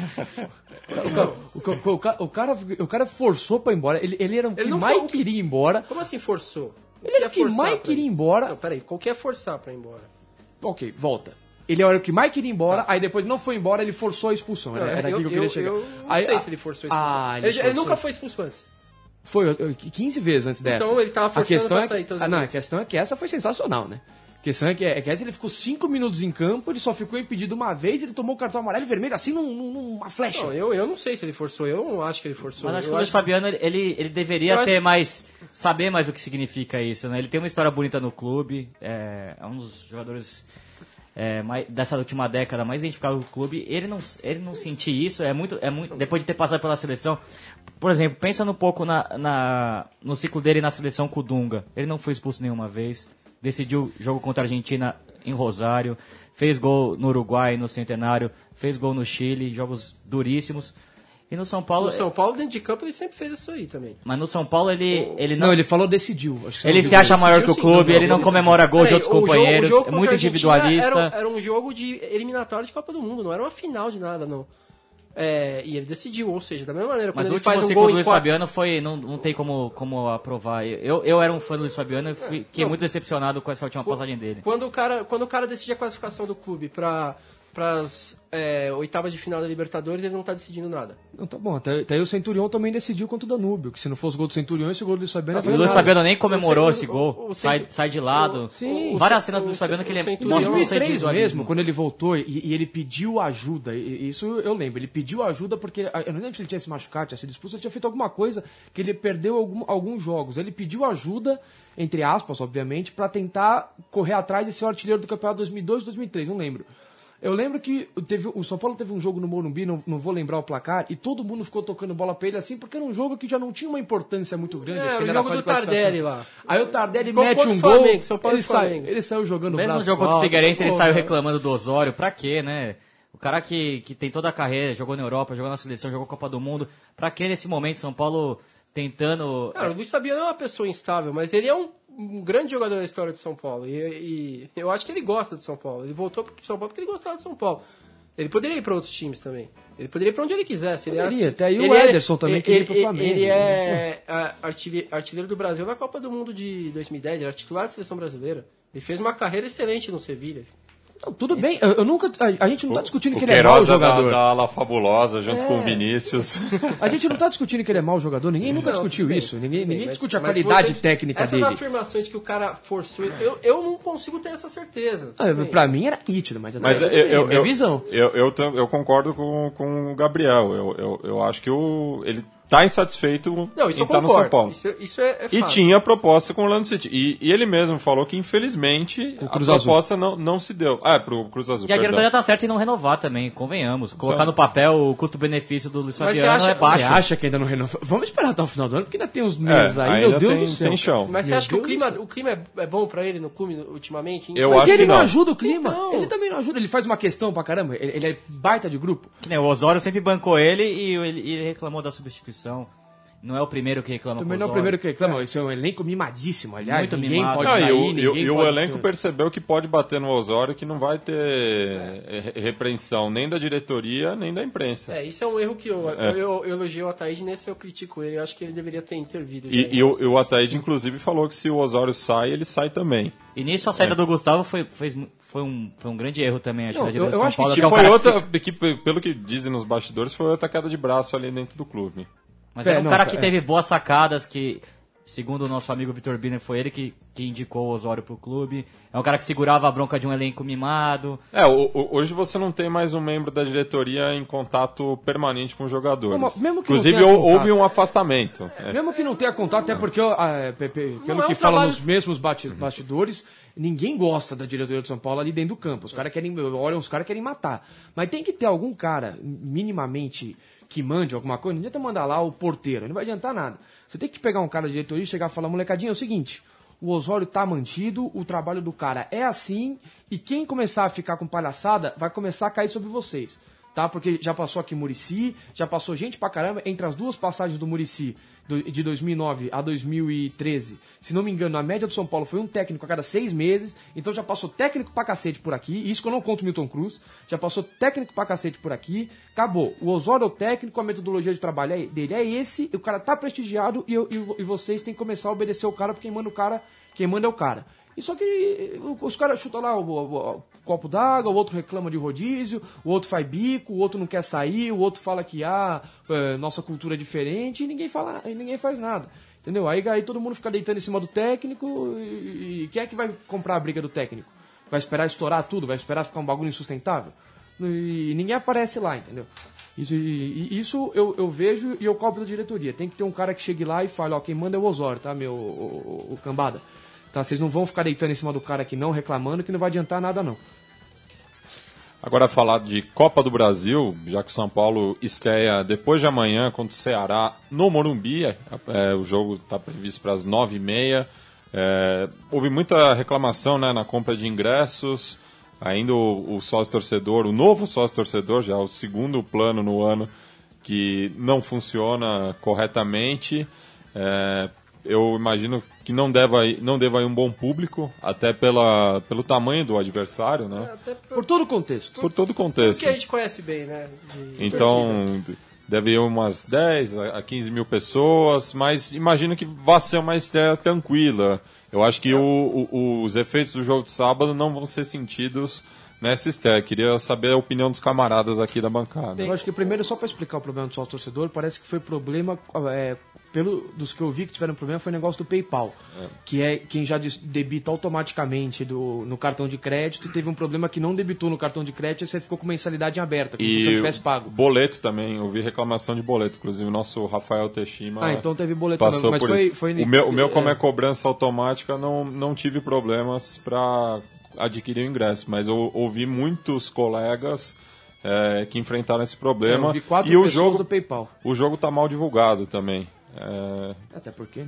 O cara forçou pra ir embora. Ele era o que mais queria ir embora. Como assim forçou? Ele era o que mais queria ir embora. Não, peraí, qual que é forçar pra ir embora? Ok, volta. Ele era o que mais queria ir embora, aí depois não foi embora, ele forçou a expulsão. Era aqui que eu queria chegar. Eu não sei se ele forçou a expulsão. Ele nunca foi expulso antes. Foi 15 vezes antes dessa. Então ele tava forçando pra sair. A questão é que essa foi sensacional, né? A questão é que ele ficou 5 minutos em campo, ele só ficou impedido uma vez, ele tomou o cartão amarelo e vermelho assim numa flecha. Não, eu não sei se ele forçou, eu não acho que ele forçou. Mas acho que o Luiz Fabiano, ele deveria saber mais o que significa isso, né? Ele tem uma história bonita no clube, é um dos jogadores dessa última década mais identificado do clube. Ele não sentir isso, é muito, depois de ter passado pela seleção. Por exemplo, pensa um pouco no ciclo dele na seleção com o Dunga. Ele não foi expulso nenhuma vez. Decidiu jogo contra a Argentina em Rosário, fez gol no Uruguai, no Centenário, fez gol no Chile, jogos duríssimos. E no São Paulo... No São Paulo, dentro de campo, ele sempre fez isso aí também. Mas no São Paulo, ele não... Não, ele falou decidiu. Ele se acha maior que o clube, ele não comemora gol de outros companheiros, é muito individualista. Era um jogo de eliminatório de Copa do Mundo, não era uma final de nada, não. E ele decidiu, ou seja, da mesma maneira, quando ele faz um gol do Luiz Fabiano foi, não tem como aprovar. Eu era um fã do Luiz Fabiano e fiquei muito decepcionado com essa última passagem dele. Quando o cara decide a classificação do clube para as oitavas de final da Libertadores, ele não está decidindo nada. Não, tá bom, até aí o Centurião também decidiu contra o Danúbio, que se não fosse o gol do Centurião, esse gol do Luiz Fabiano... O Luiz Fabiano nem comemorou esse gol, sai de lado. Várias cenas do Luiz Fabiano que ele mostra o 2003 mesmo, quando ele voltou e ele pediu ajuda, isso eu lembro, ele pediu ajuda porque, eu não lembro se ele tinha se machucado, tinha sido expulso, ele tinha feito alguma coisa que ele perdeu alguns jogos, ele pediu ajuda, entre aspas, obviamente, para tentar correr atrás desse artilheiro do campeonato 2002 2003, não lembro. Eu lembro que o São Paulo teve um jogo no Morumbi, não vou lembrar o placar, e todo mundo ficou tocando bola pra ele assim, porque era um jogo que já não tinha uma importância muito grande. Era o jogo do Tardelli lá. Aí o Tardelli mete um gol, ele saiu jogando mesmo no jogo contra o Figueirense, ele saiu reclamando do Osório. Pra quê, né? O cara que tem toda a carreira, jogou na Europa, jogou na seleção, jogou Copa do Mundo. Pra que nesse momento São Paulo tentando... Cara, o Luiz Fabiano é uma pessoa instável, mas ele é um grande jogador da história de São Paulo. E eu acho que ele gosta de São Paulo. Ele voltou para São Paulo porque ele gostava de São Paulo. Ele poderia ir para outros times também. Ele poderia ir para onde ele quisesse. Até aí o Ederson também queria ir para o Flamengo. Ele é artilheiro do Brasil na Copa do Mundo de 2010. Ele era titular da seleção brasileira. Ele fez uma carreira excelente no Sevilha. Não, tudo bem, a gente não está discutindo que ele é mau jogador. Da ala fabulosa, junto com o Vinícius. A gente não está discutindo que ele é mau jogador, ninguém nunca discutiu isso. Ninguém discute a qualidade técnica dele. Essas afirmações que o cara forçou, eu não consigo ter essa certeza. Pra mim era nítido, mas é minha visão. Eu concordo com o Gabriel. Eu acho que ele tá insatisfeito em estar no São Paulo. Isso é fato. E tinha proposta com o Orlando City. E ele mesmo falou que, infelizmente, a proposta não se deu. Pro Cruz Azul. E a diretoria tá certa em não renovar também, convenhamos. Colocar no papel o custo-benefício do Luiz Fabiano é baixo. Você acha que ainda não renovou? Vamos esperar até o final do ano, porque ainda tem uns meses aí, meu Deus do céu. Tem chão. Mas você acha que o clima é bom pra ele no clube ultimamente? Mas ele não ajuda o clima. Então... Ele também não ajuda. Ele faz uma questão pra caramba. Ele é baita de grupo. Que nem o Osório sempre bancou ele e ele reclamou da substituição. Não é o primeiro que reclama. Também não é o primeiro que reclama. Esse é um elenco mimadíssimo, aliás. Muito ninguém mimado. pode sair, e o elenco percebeu que pode bater no Osório, que não vai ter repreensão nem da diretoria, nem da imprensa. Isso é um erro que eu elogio o Ataíde, nesse eu critico ele. Eu acho que ele deveria ter intervido. E o Ataíde, inclusive, falou que se o Osório sai, ele sai também. E nisso a saída do Gustavo foi um grande erro também, acho, da direção de São Paulo. Que foi outra, pelo que dizem nos bastidores, foi outra queda de braço ali dentro do clube. Mas era um cara que teve boas sacadas, que, segundo o nosso amigo Vitor Biner, foi ele que indicou o Osório pro clube. É um cara que segurava a bronca de um elenco mimado. Hoje você não tem mais um membro da diretoria em contato permanente com os jogadores. Inclusive, houve um afastamento. Mesmo que não tenha contato, até porque, pelo que falam nos mesmos bastidores, ninguém gosta da diretoria de São Paulo ali dentro do campo. Os caras querem matar. Mas tem que ter algum cara, minimamente... que mande alguma coisa, não adianta mandar lá o porteiro, não vai adiantar nada. Você tem que pegar um cara de diretoria e chegar e falar, molecadinha, é o seguinte, o Osório tá mantido, o trabalho do cara é assim, e quem começar a ficar com palhaçada, vai começar a cair sobre vocês, tá? Porque já passou aqui Muricy, já passou gente pra caramba, entre as duas passagens do Muricy, de 2009 a 2013, se não me engano, a média do São Paulo foi um técnico a cada 6 meses, então já passou técnico pra cacete por aqui, isso que eu não conto o Milton Cruz, já passou técnico pra cacete por aqui, acabou. O Osório é o técnico, a metodologia de trabalho dele é esse, o cara tá prestigiado e vocês têm que começar a obedecer o cara, porque quem manda é o cara. E só que os caras chutam lá o copo d'água, o outro reclama de rodízio, o outro faz bico, o outro não quer sair, o outro fala que nossa cultura é diferente e ninguém faz nada. Entendeu? Aí todo mundo fica deitando em cima do técnico e quem é que vai comprar a briga do técnico? Vai esperar estourar tudo? Vai esperar ficar um bagulho insustentável? E ninguém aparece lá, entendeu? Isso eu vejo e eu cobro da diretoria. Tem que ter um cara que chegue lá e fale, ó, quem manda é o Osório, tá, o cambada? Tá, vocês não vão ficar deitando em cima do cara aqui não, reclamando, que não vai adiantar nada não. Agora falar de Copa do Brasil, já que o São Paulo estreia depois de amanhã contra o Ceará no Morumbi, o jogo está previsto para as 9h30. Houve muita reclamação, né, na compra de ingressos. Ainda o sócio-torcedor, o novo sócio-torcedor, já o segundo plano no ano, que não funciona corretamente. Eu imagino que não deva ir um bom público, até pelo tamanho do adversário, né? Por todo o contexto. Por todo o contexto. Porque a gente conhece bem, né? Então, deve ir umas 10 a 15 mil pessoas, mas imagino que vai ser uma estreia tranquila. Eu acho que os efeitos do jogo de sábado não vão ser sentidos nessa estreia. Queria saber a opinião dos camaradas aqui da bancada. Eu acho que primeiro, só para explicar o problema do sócio-torcedor, parece que foi problema, dos que eu vi que tiveram problema, foi o negócio do PayPal, que é quem já debita automaticamente no cartão de crédito, e teve um problema que não debitou no cartão de crédito e você ficou com mensalidade aberta, como se você tivesse pago. Boleto também, eu vi reclamação de boleto, inclusive o nosso Rafael Teixeira então teve boleto passou também, mas por isso. O meu, como é cobrança automática, não tive problemas para adquirir o ingresso, mas eu ouvi muitos colegas que enfrentaram esse problema. Eu vi 4 e pessoas do PayPal. O jogo está mal divulgado também. Até porque...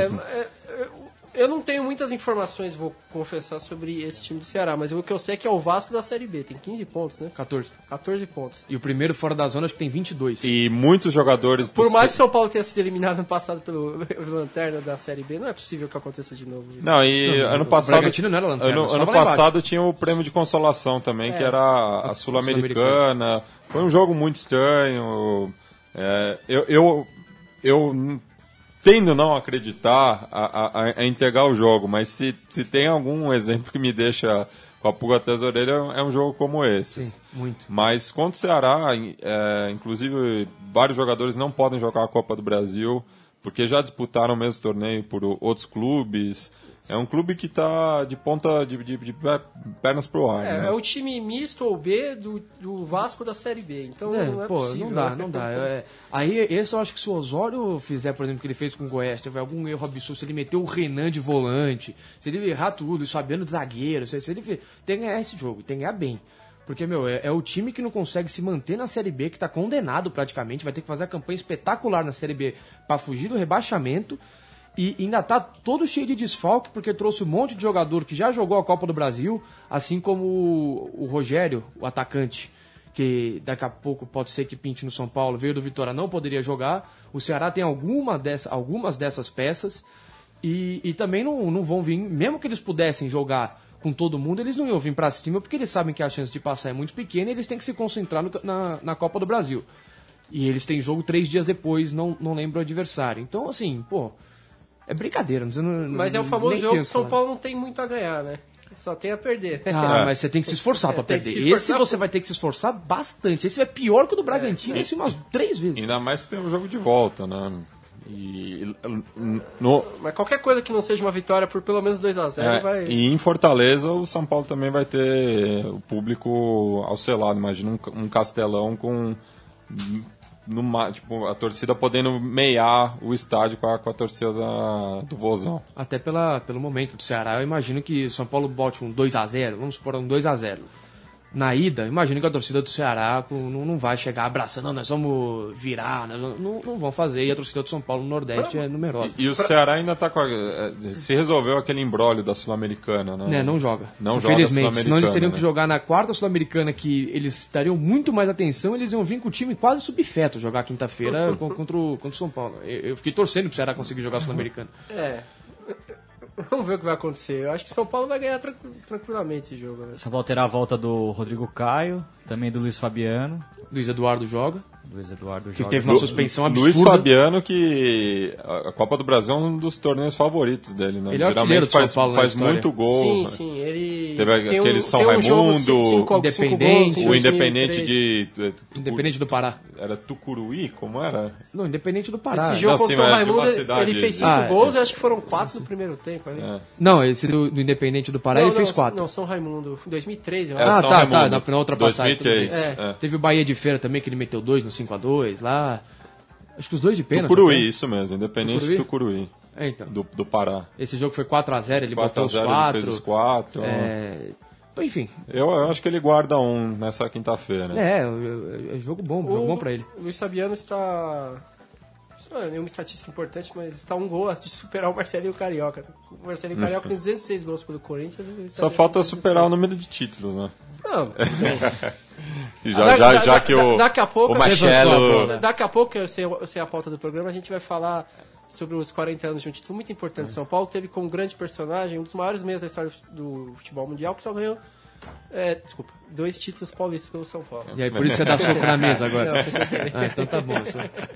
Eu não tenho muitas informações, vou confessar, sobre esse time do Ceará, mas o que eu sei é que é o Vasco da Série B, tem 15 pontos, né? 14 pontos. E o primeiro fora da zona acho que tem 22. E muitos jogadores... Por mais que o São Paulo tenha sido eliminado no passado pelo Lanterna da Série B, não é possível que aconteça de novo isso. Ano passado... O Bragantino não era Lanterna, ano passado tinha o prêmio de consolação também, que era a Sul-Americana. Foi um jogo muito estranho. Eu tendo não acreditar a entregar o jogo, mas se tem algum exemplo que me deixa com a pulga atrás da orelha, é um jogo como esse. Sim, muito. Mas contra o Ceará, inclusive vários jogadores não podem jogar a Copa do Brasil, porque já disputaram o mesmo torneio por outros clubes. É um clube que está de ponta de pernas pro ar. É o time misto ou B do Vasco da Série B. Então não é possível. Não dá. Aí esse eu acho que se o Osório fizer, por exemplo, o que ele fez com o Goiás, teve algum erro absurdo, se ele meter o Renan de volante, se ele errar tudo, o Fabiano de zagueiro, se ele tem que ganhar esse jogo, tem que ganhar bem. Porque, é o time que não consegue se manter na Série B, que está condenado praticamente, vai ter que fazer a campanha espetacular na Série B para fugir do rebaixamento. E ainda tá todo cheio de desfalque, porque trouxe um monte de jogador que já jogou a Copa do Brasil, assim como o Rogério, o atacante, que daqui a pouco pode ser que pinte no São Paulo, veio do Vitória, não poderia jogar. O Ceará tem algumas dessas peças e também não vão vir, mesmo que eles pudessem jogar com todo mundo, eles não iam vir para cima, porque eles sabem que a chance de passar é muito pequena e eles têm que se concentrar na Copa do Brasil. E eles têm jogo 3 dias depois, não lembro o adversário. Então, assim, é brincadeira. Mas é o famoso jogo que o São Paulo não tem muito a ganhar, né? Só tem a perder. Mas você tem que se esforçar para perder. Esse você vai ter que se esforçar bastante. Esse é pior que o do Bragantino, esse umas 3 vezes. Ainda mais que tem um jogo de volta, né? Mas qualquer coisa que não seja uma vitória por pelo menos 2-0 vai... E em Fortaleza o São Paulo também vai ter o público ao seu lado. Imagina um Castelão com... a torcida podendo meiar o estádio com a torcida do Vozão. Até pelo momento do Ceará, eu imagino que São Paulo bote um 2-0, vamos supor um 2-0. Na ida, imagino que a torcida do Ceará não vai chegar abraçando, nós vamos virar, não vão fazer, e a torcida do São Paulo no Nordeste é numerosa. E o Ceará ainda está se resolveu aquele imbróglio da Sul-Americana, né? Não joga. Não infelizmente, joga senão eles teriam que jogar na quarta Sul-Americana, que eles dariam muito mais atenção, eles iam vir com o time quase subfeto jogar quinta-feira contra o São Paulo. Eu fiquei torcendo pro Ceará conseguir jogar a Sul-Americana. Vamos ver o que vai acontecer. Eu acho que o São Paulo vai ganhar tranquilamente esse jogo. Né? São Paulo terá a volta do Rodrigo Caio, também do Luiz Fabiano. Luiz Eduardo joga. Que teve uma suspensão absurda. Luiz Fabiano, que a Copa do Brasil é um dos torneios favoritos dele, né? Ele é artilheiro do São Paulo, faz muito gol. Sim, ele Teve aquele São tem um jogo, Raimundo, Independente, o Independente Independente do Pará. Era Tucuruí? Como era? Não, Independente do Pará. Esse jogo Não, contra o sim, São mas de uma Raimundo, cidade, ele fez 5 gols, eu acho que foram 4 no primeiro tempo. Ali. Não, esse do Independente do Pará ele fez 4. Não, São Raimundo, em 2013, eu É, acho. São tá, Raimundo, na outra passagem. 2003. Teve o Bahia de Feira também, que ele meteu 2 no 5x2 lá. Acho que os dois de pênalti. Tucuruí, isso mesmo, Independente de Tucuruí, Então. do Pará. Esse jogo foi 4x0, ele botou os 4x0, 4. ele fez os 4. Enfim. Eu acho que ele guarda um nessa quinta-feira. É jogo bom pra ele. O Luiz Fabiano está... Isso não é nenhuma estatística importante, mas está um gol de superar o Marcelinho Carioca. O Marcelinho Carioca tem 206 gols pelo Corinthians. Só falta superar o número de títulos, né? Não, já que daqui a pouco, o Machelo... Daqui a pouco, eu sei a pauta do programa, a gente vai falar sobre os 40 anos de um título muito importante. São Paulo teve como grande personagem um dos maiores meios da história do futebol mundial, que só ganhou 2 títulos paulistas pelo São Paulo. E aí, por isso você dá soco na mesa agora. Não, Então tá bom.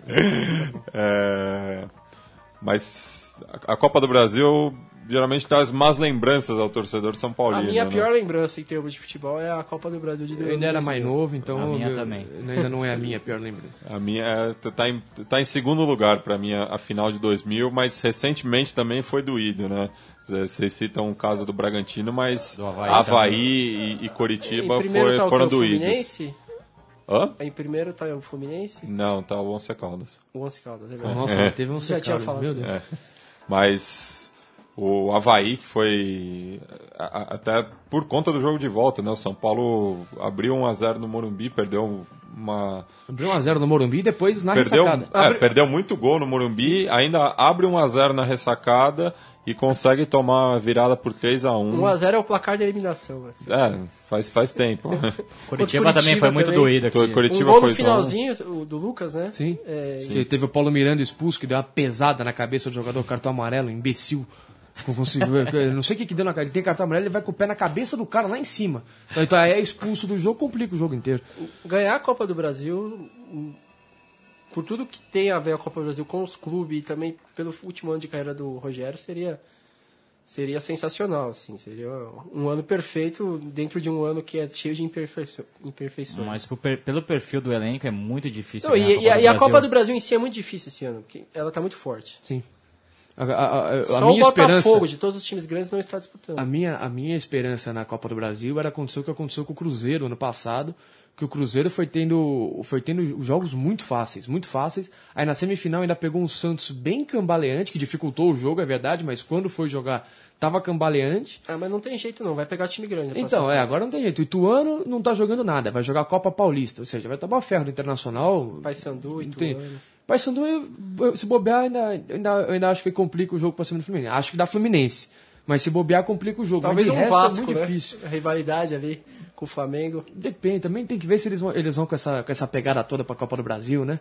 Mas a Copa do Brasil geralmente traz más lembranças ao torcedor São Paulino. A minha né? pior lembrança em termos de futebol é a Copa do Brasil de 2000. Eu ainda era mais novo, então A minha também. Ainda não é a minha pior lembrança. A minha tá em segundo lugar para mim a final de 2000, mas recentemente também foi doído, né? Vocês citam o caso do Bragantino, mas Do Avaí Havaí e Coritiba Em primeiro tá foram o doídos. Fluminense? Hã? Em primeiro tá o Fluminense? Não, tá o Once Caldas. O Once Caldas, é verdade. Nossa, teve um Já tinha secado, falado meu sobre Deus. Mas o Havaí, que foi até por conta do jogo de volta, né? O São Paulo abriu 1x0 no Morumbi, perdeu uma... Abriu 1x0 no Morumbi e depois na ressacada. Perdeu muito gol no Morumbi, ainda abre 1x0 na ressacada e consegue tomar a virada por 3x1. 1x0 é o placar da eliminação. Assim. Faz tempo. Curitiba também foi muito doído aqui. Curitiba Um gol foi no finalzinho, o do Lucas, né? Sim. Que teve o Paulo Miranda expulso, que deu uma pesada na cabeça do jogador, cartão amarelo, imbecil. Eu não sei o que deu na cara. Ele tem cartão amarelo, ele vai com o pé na cabeça do cara lá em cima. Então aí é expulso do jogo, complica o jogo inteiro. Ganhar a Copa do Brasil, por tudo que tem a ver a Copa do Brasil com os clubes e também pelo último ano de carreira do Rogério, seria sensacional, assim. Seria um ano perfeito dentro de um ano que é cheio de imperfeições. Mas pelo perfil do elenco é muito difícil. Não, ganhar e a Copa do Brasil em si é muito difícil esse ano, porque ela está muito forte. Sim. Só minha o Botafogo, esperança, de todos os times grandes, não está disputando. a minha esperança na Copa do Brasil era acontecer o que aconteceu com o Cruzeiro ano passado, que o Cruzeiro foi tendo jogos muito fáceis. Aí na semifinal ainda pegou um Santos bem cambaleante, que dificultou o jogo, é verdade, mas quando foi jogar, tava cambaleante. Mas não tem jeito não, vai pegar time grande. Então, agora não tem jeito. O Ituano não tá jogando nada, vai jogar a Copa Paulista, ou seja, vai tomar ferro do Internacional. Paysandu, Ituano. Paysandu, se bobear, ainda acho que complica o jogo pra cima do Fluminense. Acho que dá Fluminense. Mas se bobear, complica o jogo. Talvez mas um resto Vasco, é muito né? difícil. A rivalidade ali com o Flamengo. Depende, também tem que ver se eles vão com essa pegada toda pra Copa do Brasil, né?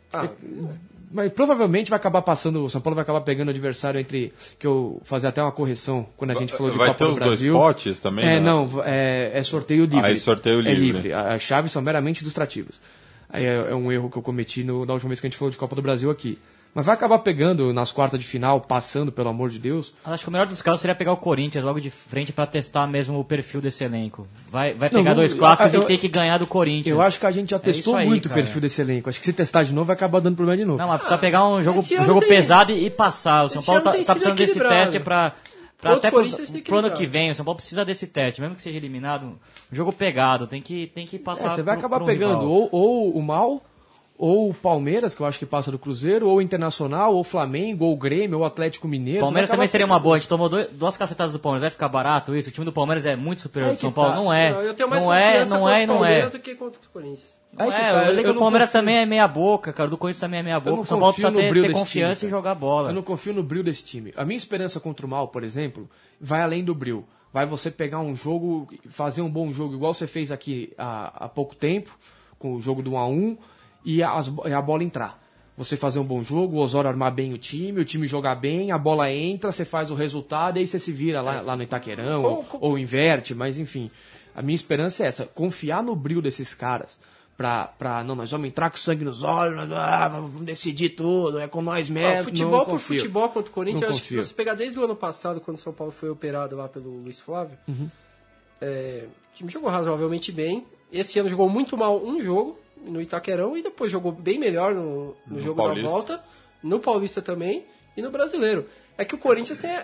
Mas provavelmente vai acabar passando, o São Paulo vai acabar pegando o adversário que eu fazer até uma correção quando a gente falou de vai Copa ter do os Brasil. dois potes também? né? É sorteio livre. Sorteio livre. É livre. As chaves são meramente ilustrativas. Aí é um erro que eu cometi na última vez que a gente falou de Copa do Brasil aqui. Mas vai acabar pegando nas quartas de final, passando, pelo amor de Deus. Acho que o melhor dos casos seria pegar o Corinthians logo de frente pra testar mesmo o perfil desse elenco. Vai pegar dois clássicos e ter que ganhar do Corinthians. Eu acho que a gente já testou muito o perfil desse elenco. Acho que se testar de novo vai acabar dando problema de novo. Não, mas precisa pegar um jogo pesado e passar. O São Paulo tá precisando desse teste até pro ano que vem. O São Paulo precisa desse teste, mesmo que seja eliminado. Um jogo pegado, tem que passar. Você vai acabar pro pegando rival. ou o Mal, ou o Palmeiras, que eu acho que passa do Cruzeiro, ou o Internacional, ou o Flamengo, ou o Grêmio, ou o Atlético Mineiro. Palmeiras também seria uma boa. A gente tomou duas cacetadas do Palmeiras. Vai ficar barato isso? O time do Palmeiras é muito superior ao do São Paulo. Não é. Eu tenho mais não é. Palmeiras do que contra o Corinthians. O elenco do Palmeiras também é meia boca, cara. O do Corinthians também é meia boca. O São Paulo precisa ter confiança e jogar bola. Eu não confio no brilho desse time. A minha esperança contra o Mal, por exemplo, vai além do brilho. Vai você pegar um jogo, fazer um bom jogo, igual você fez aqui há pouco tempo, com o jogo do 1x1, e a bola entrar. Você fazer um bom jogo, o Osório armar bem o time jogar bem, a bola entra, você faz o resultado, e aí você se vira lá no Itaquerão, ou inverte, mas enfim. A minha esperança é essa, confiar no brilho desses caras, não, nós vamos entrar com sangue nos olhos, vamos decidir tudo, é com nós mesmo. Futebol por futebol contra o Corinthians, eu acho que se você pegar desde o ano passado, quando o São Paulo foi operado lá pelo Luiz Flávio, O time jogou razoavelmente bem. Esse ano jogou muito mal um jogo no Itaquerão e depois jogou bem melhor no jogo Paulista. da volta, no Paulista também e no Brasileiro. É que o Corinthians tem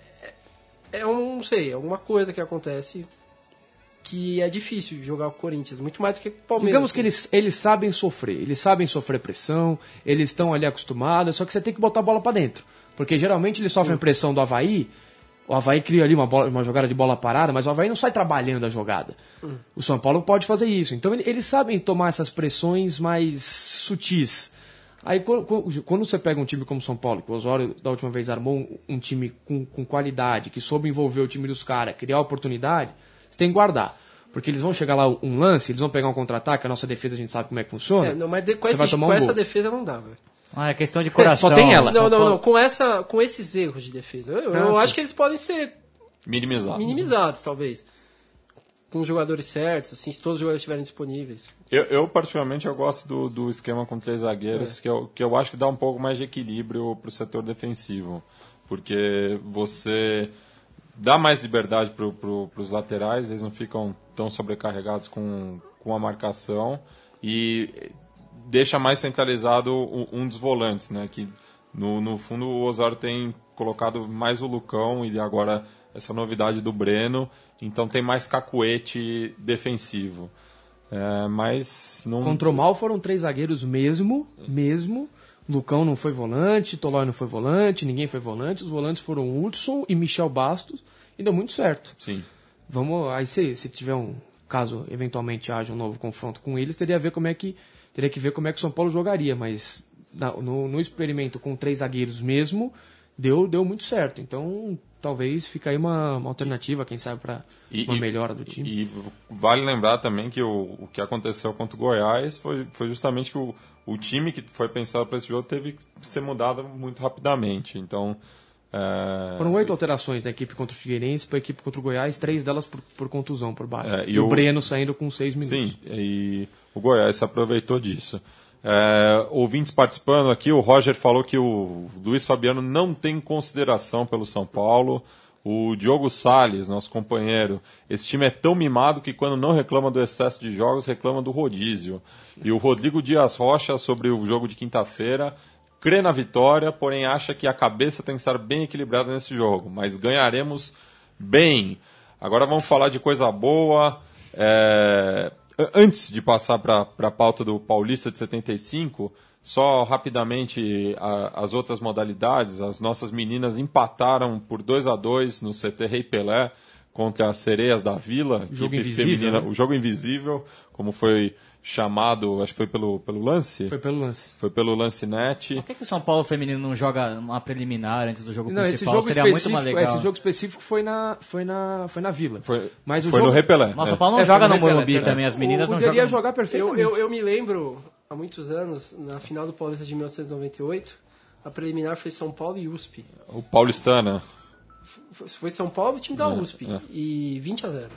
não sei, alguma coisa que acontece que é difícil jogar o Corinthians, muito mais do que o Palmeiras. Digamos que eles sabem sofrer pressão, eles estão ali acostumados, só que você tem que botar a bola pra dentro. Porque geralmente eles sofrem pressão do Avaí, o Avaí cria ali uma jogada de bola parada, mas o Avaí não sai trabalhando a jogada. O São Paulo pode fazer isso. Então eles sabem tomar essas pressões mais sutis. Aí quando você pega um time como o São Paulo, que o Osório da última vez armou um time com qualidade, que soube envolver o time dos caras, criar oportunidade, você tem que guardar. Porque eles vão chegar lá um lance, eles vão pegar um contra-ataque, a nossa defesa a gente sabe como é que funciona. Mas com essa defesa não dá, velho. É questão de coração. Só tem ela. Não. Com esses erros de defesa. Eu acho que eles podem ser minimizados, talvez. Com os jogadores certos, assim, se todos os jogadores estiverem disponíveis. Eu particularmente, eu gosto do esquema com 3 zagueiros, que eu acho que dá um pouco mais de equilíbrio para o setor defensivo. Porque você dá mais liberdade para os laterais, eles não ficam tão sobrecarregados com a marcação e deixa mais centralizado um dos volantes, né? Que no fundo o Osório tem colocado mais o Lucão e agora essa novidade do Breno, então tem mais cacuete defensivo. Mas não... Contra o Mal foram 3 zagueiros mesmo. Lucão não foi volante, Tolói não foi volante, ninguém foi volante. Os volantes foram Hudson e Michel Bastos e deu muito certo. Sim. Aí se tiver caso eventualmente haja um novo confronto com eles, teria que ver como é que o São Paulo jogaria, mas no experimento com 3 zagueiros mesmo, deu muito certo. Então, talvez fique aí uma alternativa, quem sabe, para uma melhora do time. E vale lembrar também que o que aconteceu contra o Goiás foi justamente que o time que foi pensado para esse jogo teve que ser mudado muito rapidamente. Então, foram 8 alterações da equipe contra o Figueirense para a equipe contra o Goiás, 3 delas por contusão por baixo. E o Breno saindo com 6 minutos. Sim, e o Goiás se aproveitou disso. Ouvintes participando aqui, o Roger falou que o Luiz Fabiano não tem consideração pelo São Paulo. O Diogo Salles, nosso companheiro, esse time é tão mimado que quando não reclama do excesso de jogos, reclama do rodízio. E o Rodrigo Dias Rocha, sobre o jogo de quinta-feira, crê na vitória, porém acha que a cabeça tem que estar bem equilibrada nesse jogo, mas ganharemos bem. Agora vamos falar de coisa boa. Antes de passar para a pauta do Paulista de 75, só rapidamente as outras modalidades. As nossas meninas empataram por 2-2 no CT Rei Pelé contra as Sereias da Vila. Jogo invisível, feminina, né? O jogo invisível, como foi chamado, acho que foi pelo lance? Foi pelo lance. Foi pelo lance net. Por que o São Paulo feminino não joga uma preliminar antes do jogo Não, principal? esse jogo Seria muito mais legal. Esse jogo específico foi na Vila. Mas o foi jogo... no Repelé. Mas o São Paulo não joga no Repelé, Morumbi também, as meninas não poderia jogam. jogar perfeitamente. Eu me lembro, há muitos anos, na final do Paulista de 1998, a preliminar foi São Paulo e USP. O Paulistana. Foi São Paulo e o time da USP. E 20-0.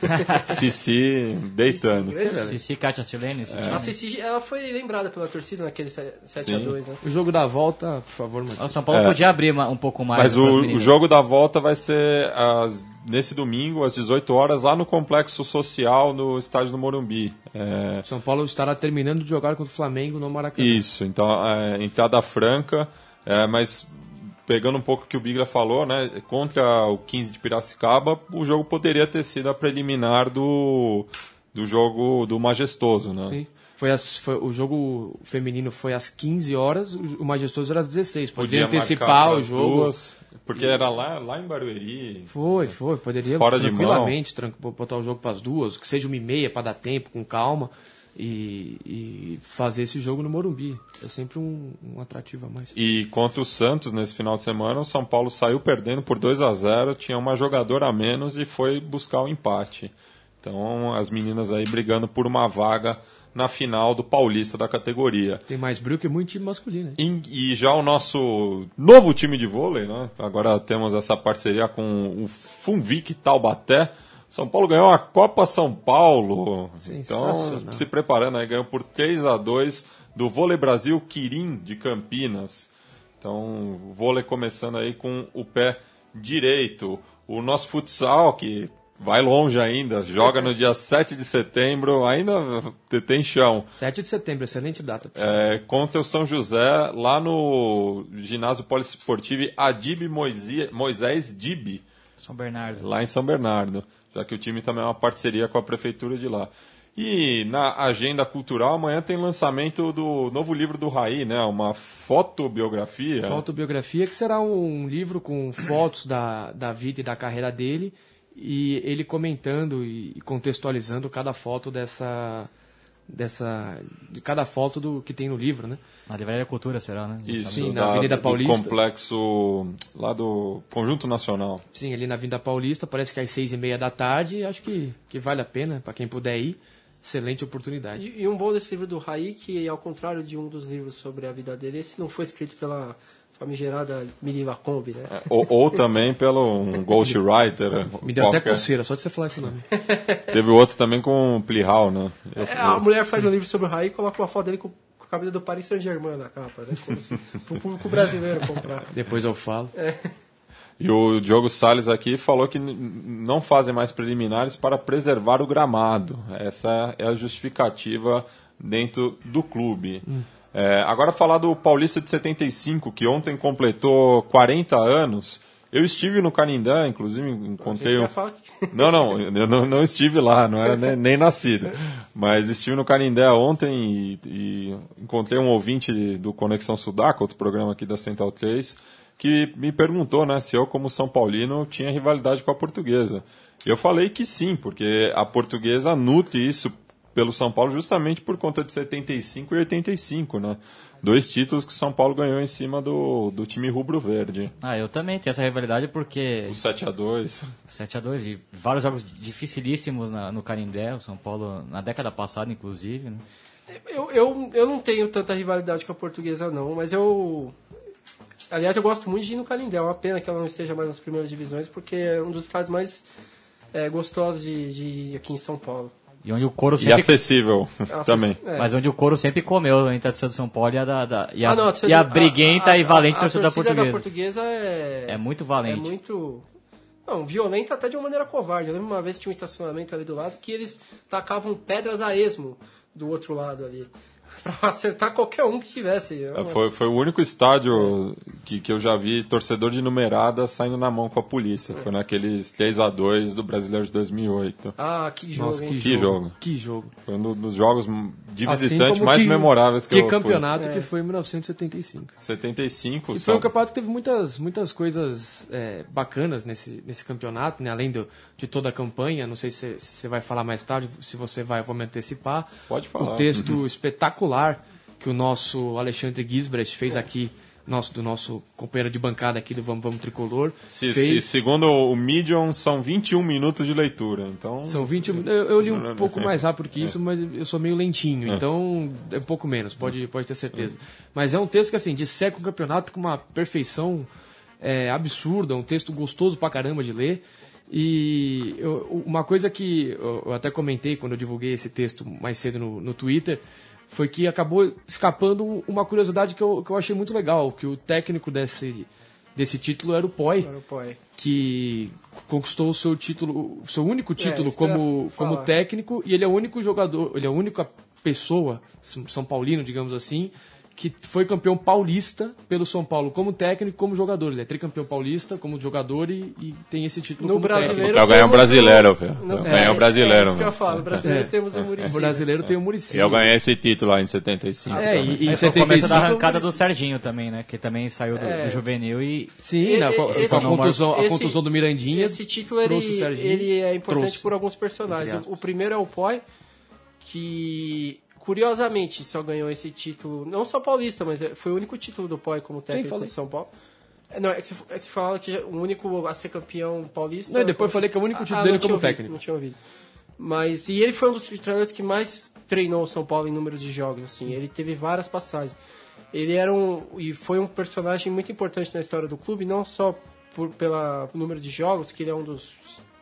Cici deitando. Cici, Kátia Silene. A Cici, ela foi lembrada pela torcida naquele 7-2, né? O jogo da volta, por favor, Matheus. O São Paulo podia abrir um pouco mais. Mas o jogo da volta vai ser nesse domingo, às 18 horas, lá no Complexo Social, no estádio do Morumbi. São Paulo estará terminando de jogar contra o Flamengo no Maracanã. Isso, então, entrada franca, mas pegando um pouco o que o Biglia falou, né, contra o 15 de Piracicaba, o jogo poderia ter sido a preliminar do jogo do Majestoso, né? Sim. O jogo feminino foi às 15 horas, o Majestoso era às 16. Podia antecipar o jogo. Porque era lá em Barueri. Foi. Poderia fora tranquilamente botar o jogo para as 2, que seja 1h30 para dar tempo, com calma. E fazer esse jogo no Morumbi. É sempre um atrativo a mais. E contra o Santos, nesse final de semana, o São Paulo saiu perdendo por 2-0, tinha uma jogadora a menos e foi buscar o empate. Então, as meninas aí brigando por uma vaga na final do Paulista da categoria. Tem mais brilho que muito time masculino. E já o nosso novo time de vôlei, né? Agora temos essa parceria com o Funvic Taubaté. São Paulo ganhou a Copa São Paulo. Então, se preparando aí, ganhou por 3-2 do Vôlei Brasil Quirim de Campinas. Então, o vôlei começando aí com o pé direito. O nosso futsal, que vai longe ainda, joga no dia 7 de setembro, ainda tem chão. 7 de setembro, excelente data. Contra o São José, lá no ginásio poliesportivo Adib Moisés Dib, São Bernardo. lá em São Bernardo, já que o time também é uma parceria com a prefeitura de lá. E na agenda cultural, amanhã tem lançamento do novo livro do Raí, né? Uma fotobiografia. Fotobiografia, que será um livro com fotos da vida e da carreira dele, e ele comentando e contextualizando cada foto de cada foto do que tem no livro, né? Na Livraria Cultura será, né? Isso, Sim, na Avenida Paulista. Do complexo lá do Conjunto Nacional. Sim, ali na Avenida Paulista, parece que às 6h30 da tarde, acho que vale a pena, para quem puder ir. Excelente oportunidade. E um bom desse livro do Raí, que ao contrário de um dos livros sobre a vida dele, esse não foi escrito pela famigerada Miri Lacombe, né? Ou também pelo um ghostwriter. Me deu até coceira, só de você falar esse nome. Teve outro também com o Plihal, né? A mulher faz um livro sobre o Raí e coloca uma foto dele com a camisa do Paris Saint-Germain na capa, né? Como se, pro público brasileiro comprar. Depois eu falo. E o Diogo Salles aqui falou que não fazem mais preliminares para preservar o gramado. Essa é a justificativa dentro do clube. Agora falar do Paulista de 75, que ontem completou 40 anos. Eu estive no Canindé, inclusive encontrei... Não, eu não estive lá, não era nem nascido. Mas estive no Canindé ontem e encontrei um ouvinte do Conexão Sudaca, outro programa aqui da Central 3, que me perguntou, né, se eu, como São Paulino, tinha rivalidade com a Portuguesa. Eu falei que sim, porque a Portuguesa nutre isso pelo São Paulo justamente por conta de 75 e 85, né? 2 títulos que o São Paulo ganhou em cima do time rubro-verde. Eu também tenho essa rivalidade porque... O 7-2. 7-2 e vários jogos dificilíssimos no Canindé, o São Paulo, na década passada, inclusive, né? Eu não tenho tanta rivalidade com a Portuguesa, não, mas aliás, eu gosto muito de ir no Canindé. É uma pena que ela não esteja mais nas primeiras divisões, porque é um dos estádios mais gostosos de ir aqui em São Paulo. E onde o couro sempre... E acessível também. Mas onde o couro sempre comeu entre a torcida do São Paulo e a briguenta e valente torcida da Portuguesa. A torcida da Portuguesa é muito valente. É muito... Não, violenta até de uma maneira covarde. Eu lembro uma vez que tinha um estacionamento ali do lado que eles tacavam pedras a esmo do outro lado ali. Pra acertar qualquer um que tivesse. Foi o único estádio que eu já vi torcedor de numerada saindo na mão com a polícia. Foi naqueles 3-2 do Brasileiro de 2008. Que jogo, Nossa, hein? Que jogo. Foi um dos jogos de visitante assim mais memoráveis que eu fui. Que campeonato que foi em 1975. 75. E foi um campeonato que teve muitas coisas bacanas nesse campeonato, né? Além de toda a campanha. Não sei se você vai falar mais tarde, se você vai, vou me antecipar. Pode falar. O texto espetacular que o nosso Alexandre Gisbrecht fez aqui, do nosso companheiro de bancada aqui do Vamos Tricolor. Segundo o Medium, são 21 minutos de leitura. Então... São 21 minutos. Eu li um pouco mais rápido que isso, mas eu sou meio lentinho, então é um pouco menos, pode ter certeza. Mas é um texto que, assim, disseca o campeonato com uma perfeição absurda, um texto gostoso pra caramba de ler. E uma coisa que eu até comentei quando eu divulguei esse texto mais cedo no Twitter, foi que acabou escapando uma curiosidade que eu achei muito legal, que o técnico desse título era o Poi, que conquistou o seu único título como técnico, e ele é o único jogador, ele é a única pessoa, São Paulino, digamos assim, que foi campeão paulista pelo São Paulo como técnico e como jogador. Ele é tricampeão paulista como jogador e tem esse título no como brasileiro. Eu ganhei um brasileiro, velho. Ganhei um brasileiro. Isso que eu falo. No brasileiro temos o Muricy. O brasileiro tem o Muricy. Eu ganhei esse título lá em 75. E em 75 começa da arrancada do Serginho também, né? Que também saiu do juvenil e... Sim, a contusão do Mirandinha. Esse título ele é importante por alguns personagens. O primeiro é o Poi, que... Curiosamente, só ganhou esse título, não só paulista, mas foi o único título do Poi como técnico de São Paulo. Não, é que você fala que o único a ser campeão paulista... Não, depois eu falei que é o único título dele como técnico. Não tinha ouvido. Mas, e ele foi um dos treinadores que mais treinou o São Paulo em número de jogos, assim. Ele teve várias passagens. Ele era e foi um personagem muito importante na história do clube, não só pelo número de jogos, que ele é um dos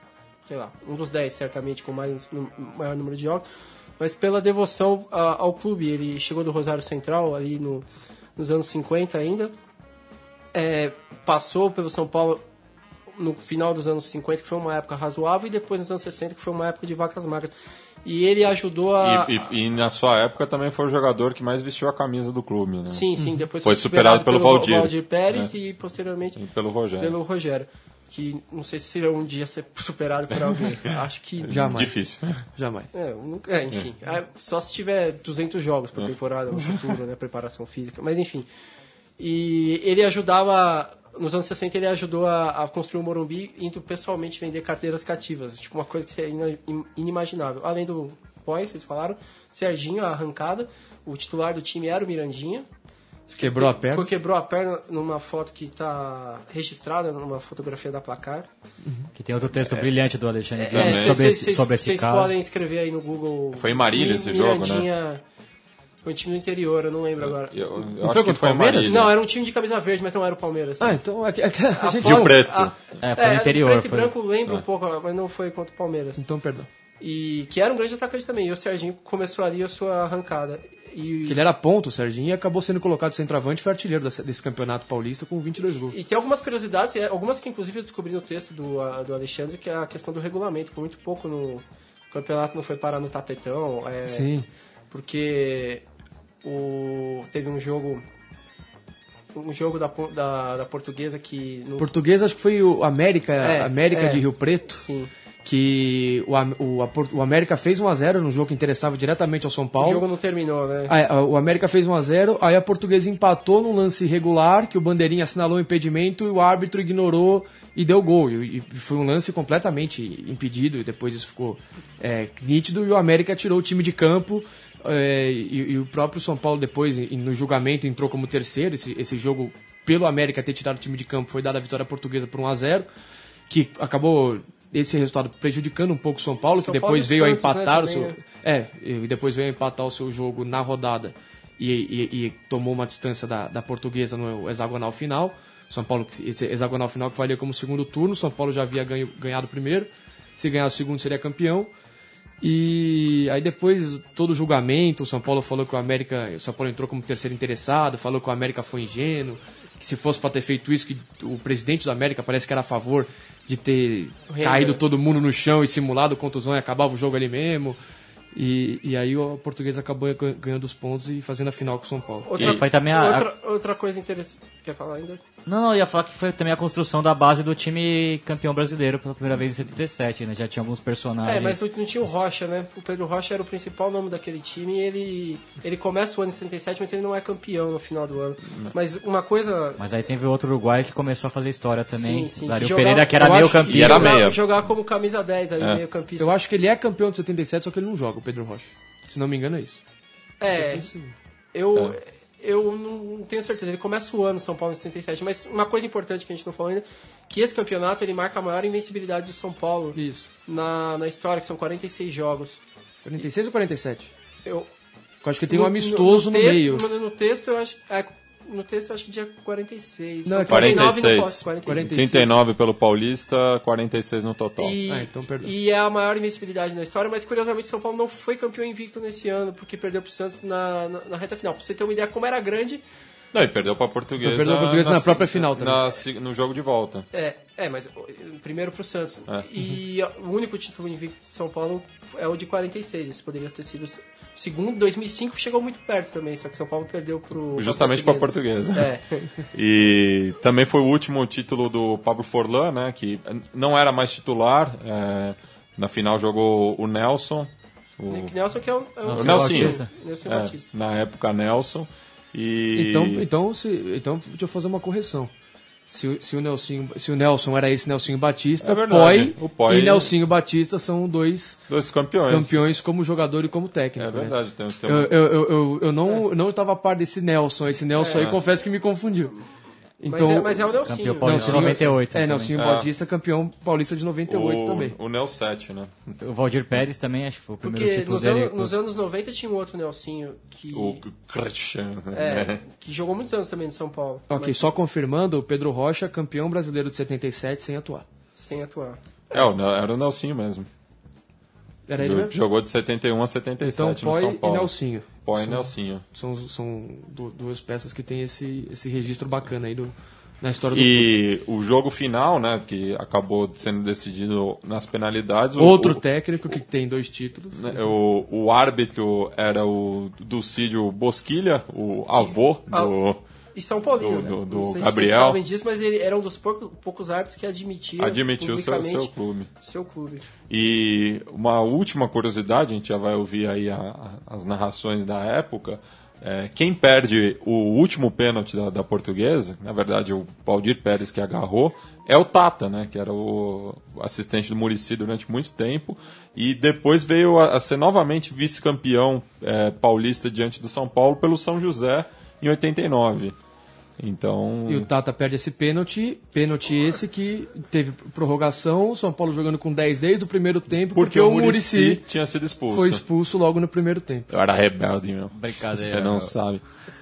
10, certamente, com maior número de jogos, mas pela devoção ao clube. Ele chegou do Rosário Central ali nos anos 50 ainda, passou pelo São Paulo no final dos anos 50, que foi uma época razoável, e depois nos anos 60, que foi uma época de vacas magras. E ele ajudou a... E na sua época também foi o jogador que mais vestiu a camisa do clube, né? Sim, depois foi superado pelo Valdir Pérez e posteriormente e pelo Rogério. Que não sei se será um dia ser superado por alguém. Acho que... Jamais. Difícil. Jamais. Enfim. Só se tiver 200 jogos por temporada no futuro, né? Preparação física. Mas enfim. E ele ajudava... Nos anos 60 ele ajudou a construir o Morumbi, indo pessoalmente vender carteiras cativas. Tipo, uma coisa que seria inimaginável. Além do Põe, vocês falaram, Serginho, a arrancada. O titular do time era o Mirandinha. Quebrou a perna. Quebrou a perna numa foto que está registrada numa fotografia da Placar. Que tem outro texto brilhante do Alexandre sobre esse caso. Vocês podem escrever aí no Google. Foi em Marília esse jogo, né? Foi um time do interior, eu não lembro agora. Eu não acho foi que contra o Palmeiras? Não, era um time de camisa verde, mas não era o Palmeiras. Então a gente... E o preto? Foi no interior. Preto e branco lembra um pouco, mas não foi contra o Palmeiras. Então, perdão. E que era um grande atacante também. E o Serginho começou ali a sua arrancada. Que ele era ponto, o Serginho, e acabou sendo colocado centroavante e foi artilheiro desse campeonato paulista com 22 gols. E tem algumas curiosidades, algumas que inclusive eu descobri no texto do Alexandre, que é a questão do regulamento. Por muito pouco no campeonato não foi parar no tapetão. Sim. Porque teve um jogo da Portuguesa que... Portuguesa acho que foi o América de Rio Preto. Sim. Que o América fez 1-0 no jogo que interessava diretamente ao São Paulo. O jogo não terminou, né? O América fez 1-0, aí a Portuguesa empatou num lance irregular, que o bandeirinha assinalou o impedimento e o árbitro ignorou e deu gol. E foi um lance completamente impedido, e depois isso ficou nítido, e o América tirou o time de campo, e o próprio São Paulo depois, no julgamento, entrou como terceiro. Esse jogo, pelo América ter tirado o time de campo, foi dada a vitória portuguesa por 1-0, que acabou... esse resultado prejudicando um pouco o São Paulo, que depois veio a empatar e depois veio a empatar o seu jogo na rodada e tomou uma distância da Portuguesa no hexagonal final. São Paulo, esse hexagonal final que valia como segundo turno, São Paulo já havia ganhado o primeiro, se ganhar o segundo seria campeão. E aí depois todo o julgamento, o São Paulo falou que o São Paulo entrou como terceiro interessado, falou que o América foi ingênuo, que se fosse para ter feito isso, que o presidente do América parece que era a favor de ter caído todo mundo no chão e simulado contusão e acabava o jogo ali mesmo. E aí a Portuguesa acabou ganhando os pontos e fazendo a final com o São Paulo. Outra coisa interessante. Quer falar ainda? Não, eu ia falar que foi também a construção da base do time campeão brasileiro pela primeira vez em 77, né? Já tinha alguns personagens. Mas não tinha o Rocha, né? O Pedro Rocha era o principal nome daquele time e ele começa o ano em 77, mas ele não é campeão no final do ano. Mas uma coisa... Mas aí teve outro uruguaio que começou a fazer história também. Sim. Dario Pereira, que era meio campista. E era meia. Jogar como camisa 10 ali, meio campista. Eu acho que ele é campeão de 77, só que ele não joga, o Pedro Rocha. Se não me engano é isso. Eu não tenho certeza. Ele começa o ano São Paulo em 77, mas uma coisa importante que a gente não falou ainda, que esse campeonato ele marca a maior invencibilidade do São Paulo na história, que são 46 jogos. 46 ou 47? Eu acho que tem um amistoso no meio. No texto eu acho que dia 46. Não, 46. 39 pelo Paulista, 46 no total. Então perdão. E é a maior invencibilidade na história, mas curiosamente São Paulo não foi campeão invicto nesse ano, porque perdeu pro Santos na reta final. Pra você ter uma ideia como era grande... Não, e perdeu pra Portuguesa. Perdeu pra Portuguesa na própria final também. No jogo de volta. Mas primeiro pro Santos. E o único título invicto de São Paulo é o de 46. Esse poderia ter sido... Segundo, 2005 chegou muito perto também, só que São Paulo perdeu justamente para a Portuguesa. E também foi o último título do Pablo Forlan, né, que não era mais titular. Na final jogou o Nelson. Nelson que é o Nelsinho. Nelson Batista. Na época, Nelson. Então, deixa eu fazer uma correção. Se o Nelson era esse Nelsinho Batista, o Poi e Nelsinho Batista são dois campeões como jogador e como técnico. É verdade. Né? Eu não estava a par desse Nelson. Esse Nelson aí, confesso que me confundiu. Então, mas é o Nelsinho. Campeão paulista de 98. Nelsinho Batista, campeão paulista de 98 também. O Nel 7, né? O Valdir Pérez também, acho que foi o primeiro título dele. Porque nos anos 90 tinha um outro Nelsinho que... O Cristiano. Que jogou muitos anos também no São Paulo. Ok, só confirmando, o Pedro Rocha, campeão brasileiro de 77, sem atuar. Era o Nelsinho mesmo. Era ele mesmo? Jogou de 71 a 77 no São Paulo. Poi e Nelsinho. São duas peças que tem esse registro bacana aí do na história do E o jogo final, né, que acabou sendo decidido nas penalidades... Outro técnico que tem 2 títulos. Né, o árbitro era o Dulcídio Bosquilha, o avô E São Paulino, do Não sei Gabriel. se vocês sabem disso, mas ele era um dos poucos árbitros que admitiu seu clube. Seu clube. E uma última curiosidade, a gente já vai ouvir aí as narrações da época. Quem perde o último pênalti da Portuguesa, na verdade o Valdir Pérez que agarrou, é o Tata, né, que era o assistente do Muricy durante muito tempo, e depois veio a ser novamente vice-campeão paulista diante do São Paulo pelo São José em 89. Então... E o Tata perde esse pênalti esse que teve prorrogação, o São Paulo jogando com 10 desde o primeiro tempo, porque o Muricy tinha sido expulso. Foi expulso logo no primeiro tempo. Eu era rebelde, meu. Brincadeira. Você não sabe.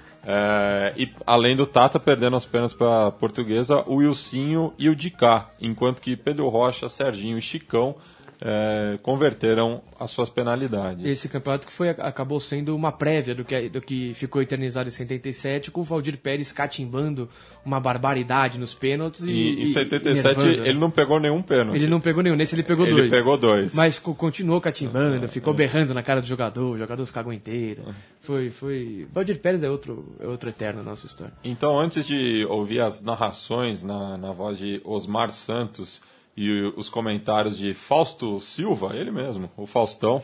E além do Tata perdendo as pênaltis para a Portuguesa, o Wilsinho e o Dicá, enquanto que Pedro Rocha, Serginho e Chicão converteram as suas penalidades. Esse campeonato que acabou sendo uma prévia do que ficou eternizado em 77, com o Valdir Pérez catimbando uma barbaridade nos pênaltis. E em 77 ele não pegou nenhum pênalti. Ele não pegou nenhum, nesse ele pegou 2. Ele pegou 2. Mas continuou catimbando, ficou berrando na cara do jogador, o jogador se cagou inteiro. Foi. Valdir Pérez é outro eterno na nossa história. Então, antes de ouvir as narrações na voz de Osmar Santos e os comentários de Fausto Silva, ele mesmo, o Faustão,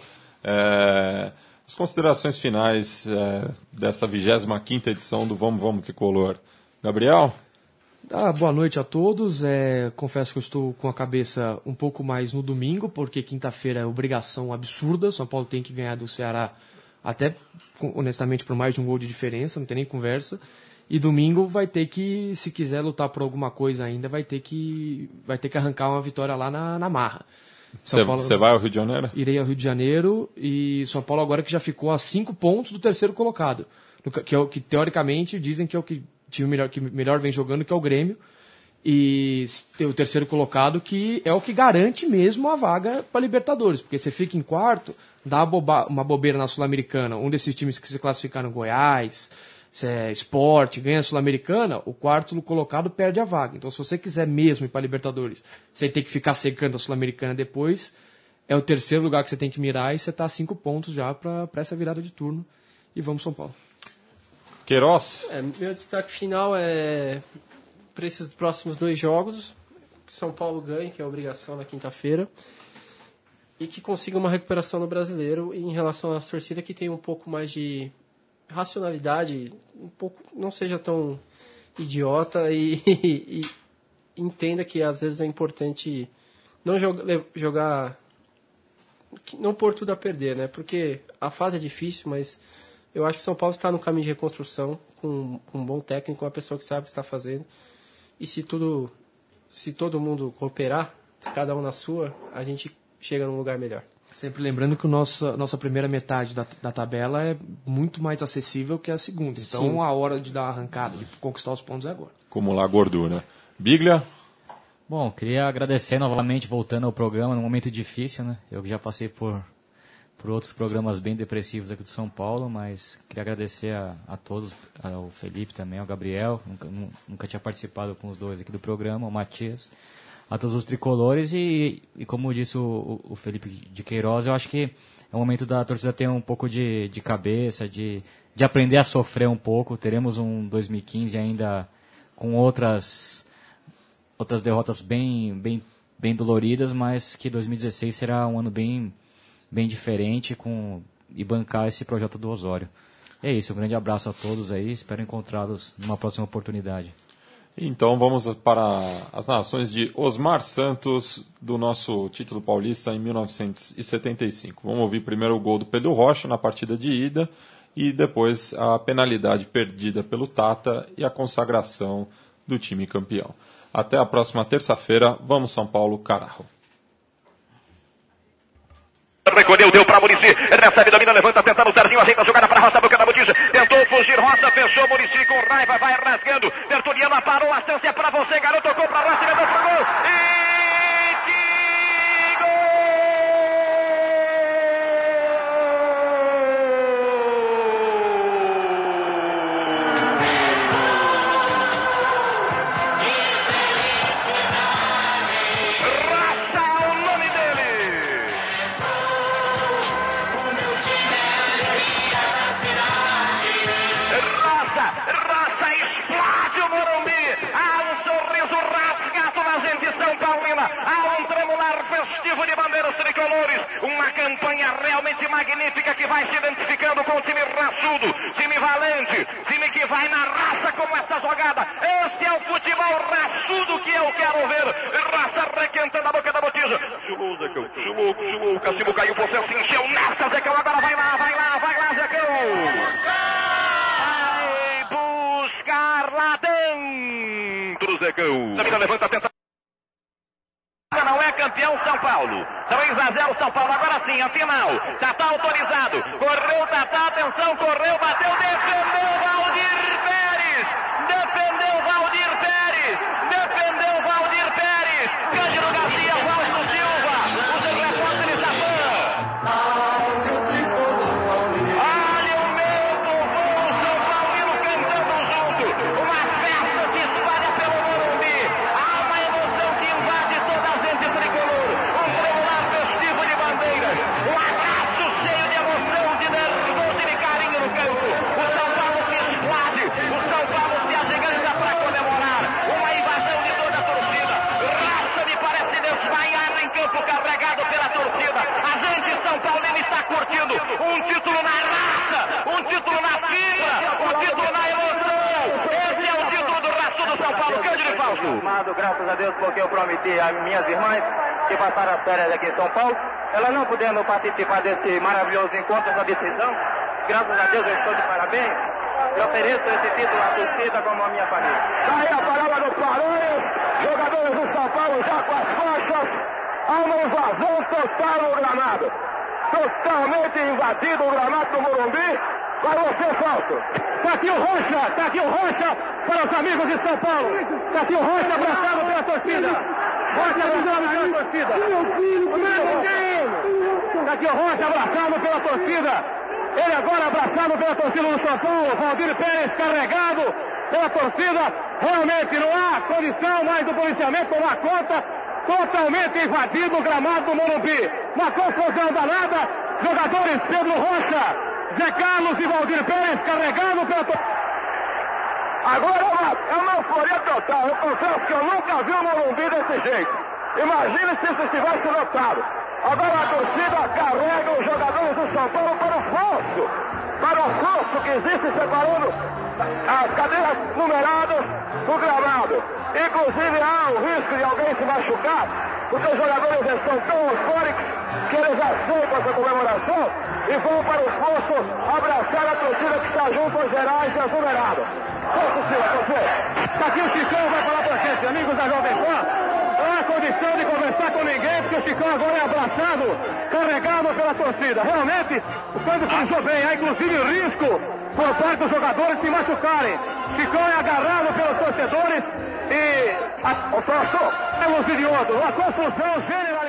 as considerações finais dessa 25ª edição do Vamos Tricolor. Gabriel? Boa noite a todos. Confesso que eu estou com a cabeça um pouco mais no domingo, porque quinta-feira é obrigação absurda. São Paulo tem que ganhar do Ceará, até honestamente por mais de um gol de diferença, não tem nem conversa. E domingo vai ter que, se quiser lutar por alguma coisa ainda, vai ter que arrancar uma vitória lá na marra. Você vai ao Rio de Janeiro? Irei ao Rio de Janeiro, e São Paulo agora que já ficou a 5 pontos do terceiro colocado, que teoricamente dizem que é o time que melhor vem jogando, que é o Grêmio, e o terceiro colocado que é o que garante mesmo a vaga para Libertadores, porque você fica em quarto, dá uma bobeira na Sul-Americana, um desses times que se classificaram, Goiás, Sport, ganha a Sul-Americana, o quarto colocado perde a vaga. Então, se você quiser mesmo ir para a Libertadores, você tem que ficar secando a Sul-Americana depois, é o terceiro lugar que você tem que mirar, e você está a 5 pontos já para essa virada de turno. E vamos, São Paulo. Queiroz? Meu destaque final é para esses próximos 2 jogos, que São Paulo ganhe, que é a obrigação na quinta-feira, e que consiga uma recuperação no Brasileiro, e em relação à torcida que tem um pouco mais de racionalidade, um pouco, não seja tão idiota e entenda que às vezes é importante não jogar, não pôr tudo a perder, né? Porque a fase é difícil, mas eu acho que São Paulo está no caminho de reconstrução, com um bom técnico, uma pessoa que sabe o que está fazendo, e se todo mundo cooperar, cada um na sua, a gente chega num lugar melhor. Sempre lembrando que nossa primeira metade da tabela é muito mais acessível que a segunda. Então, sim, a hora de dar uma arrancada, de conquistar os pontos é agora. Acumular gordura. Biglia? Bom, queria agradecer novamente, voltando ao programa, num momento difícil, né? Eu já passei por outros programas bem depressivos aqui do São Paulo, mas queria agradecer a todos, ao Felipe também, ao Gabriel, nunca tinha participado com os dois aqui do programa, ao Matias, a todos os tricolores, e como disse o Felipe de Queiroz, eu acho que é o momento da torcida ter um pouco de cabeça, de aprender a sofrer um pouco. Teremos um 2015 ainda com outras derrotas bem doloridas, mas que 2016 será um ano bem diferente, e bancar esse projeto do Osório. É isso, um grande abraço a todos aí, espero encontrá-los numa próxima oportunidade. Então vamos para as narrações de Osmar Santos do nosso título paulista em 1975. Vamos ouvir primeiro o gol do Pedro Rocha na partida de ida e depois a penalidade perdida pelo Tata e a consagração do time campeão. Até a próxima terça-feira. Vamos, São Paulo, carajo! Recolheu, deu para Muricy, recebe, domina, levanta, tentando o Serginho, ajeita a jogada para Roça, boca da botija, tentou fugir, Roça, fechou, Muricy com raiva, vai rasgando, Tertuliano parou, a chance é para você, garoto, tocou para Roça, meteu para gol, tricolores. Uma campanha realmente magnífica que vai se identificando com o time raçudo, time valente, time que vai na raça como essa jogada. Esse é o futebol raçudo que eu quero ver. Raça requentando a boca da botija. Chulou, Zecão. Chulou. O cacimbo caiu, você se encheu nessa, Zecão. Agora vai lá, Zecão. Vai buscar lá dentro, Zecão. Samira levanta, tenta. Não é campeão São Paulo. 3-0 São Paulo, agora sim, a final. Tatá autorizado. Correu Tatá, atenção, correu, bateu, defendeu Valdir Pérez. Cândido Garcia, Walter Silva. O repórter está olha o meu povo São Paulino cantando junto. Uma festa se espalha pelo Morumbi. Há uma emoção que invade toda a gente tricolor. Um tremular festivo de bandeiras. Um abraço cheio de emoção, de nervoso e de carinho no campo. O São Paulo se explode. O São Paulo se agiganta para comemorar. Uma invasão de toda a torcida. Raça me parece desmaiar em campo carregado pela torcida. A gente São Paulino está curtindo um título na raça, um título na fibra, um título na emoção. Esse é o título do raçudo São Paulo. Cândido e Fausto. Graças a Deus, porque eu prometi às minhas irmãs que passaram as férias aqui em São Paulo, elas não podendo participar desse maravilhoso encontro, essa decisão. Graças a Deus eu estou de parabéns. Eu ofereço esse título à torcida como a minha família. Daí a palavra do Paranhos, jogadores do São Paulo já com as faixas. Há uma invasão total no gramado. Totalmente invadido o gramado do Morumbi. Para você, Fausto. Está aqui o Rocha para os amigos de São Paulo. Está aqui o Rocha abraçado pela torcida. Está aqui o Rocha abraçado pela torcida. Ele agora abraçado pela torcida do São Paulo. Valdir Pérez carregado pela torcida. Realmente não há condição mais do policiamento tomar conta. Totalmente invadido o gramado do Morumbi. Uma confusão danada. Jogadores Pedro Rocha, Zé Carlos e Valdir Pérez carregado pela torcida. Agora é uma euforia total. Eu confesso que eu nunca vi o Morumbi desse jeito. Imagine se isso estivesse lotado. Agora a torcida carrega os jogadores do São Paulo para o fosso que existe separando as cadeiras numeradas do gramado. Inclusive há o risco de alguém se machucar, porque os jogadores estão tão eufóricos que eles aceitam essa comemoração e vão para o fosso abraçar a torcida que está junto aos gerais e aos numerados. Está aqui o Chicão, vai falar para vocês, amigos da Jovem Pan. Não há condição de conversar com ninguém, porque o Chicão agora é abraçado, carregado pela torcida. Realmente, o Cândido frisou bem, há inclusive risco por parte dos jogadores se machucarem. Chicão é agarrado pelos torcedores e o professor é um idiotas, uma confusão generalizada.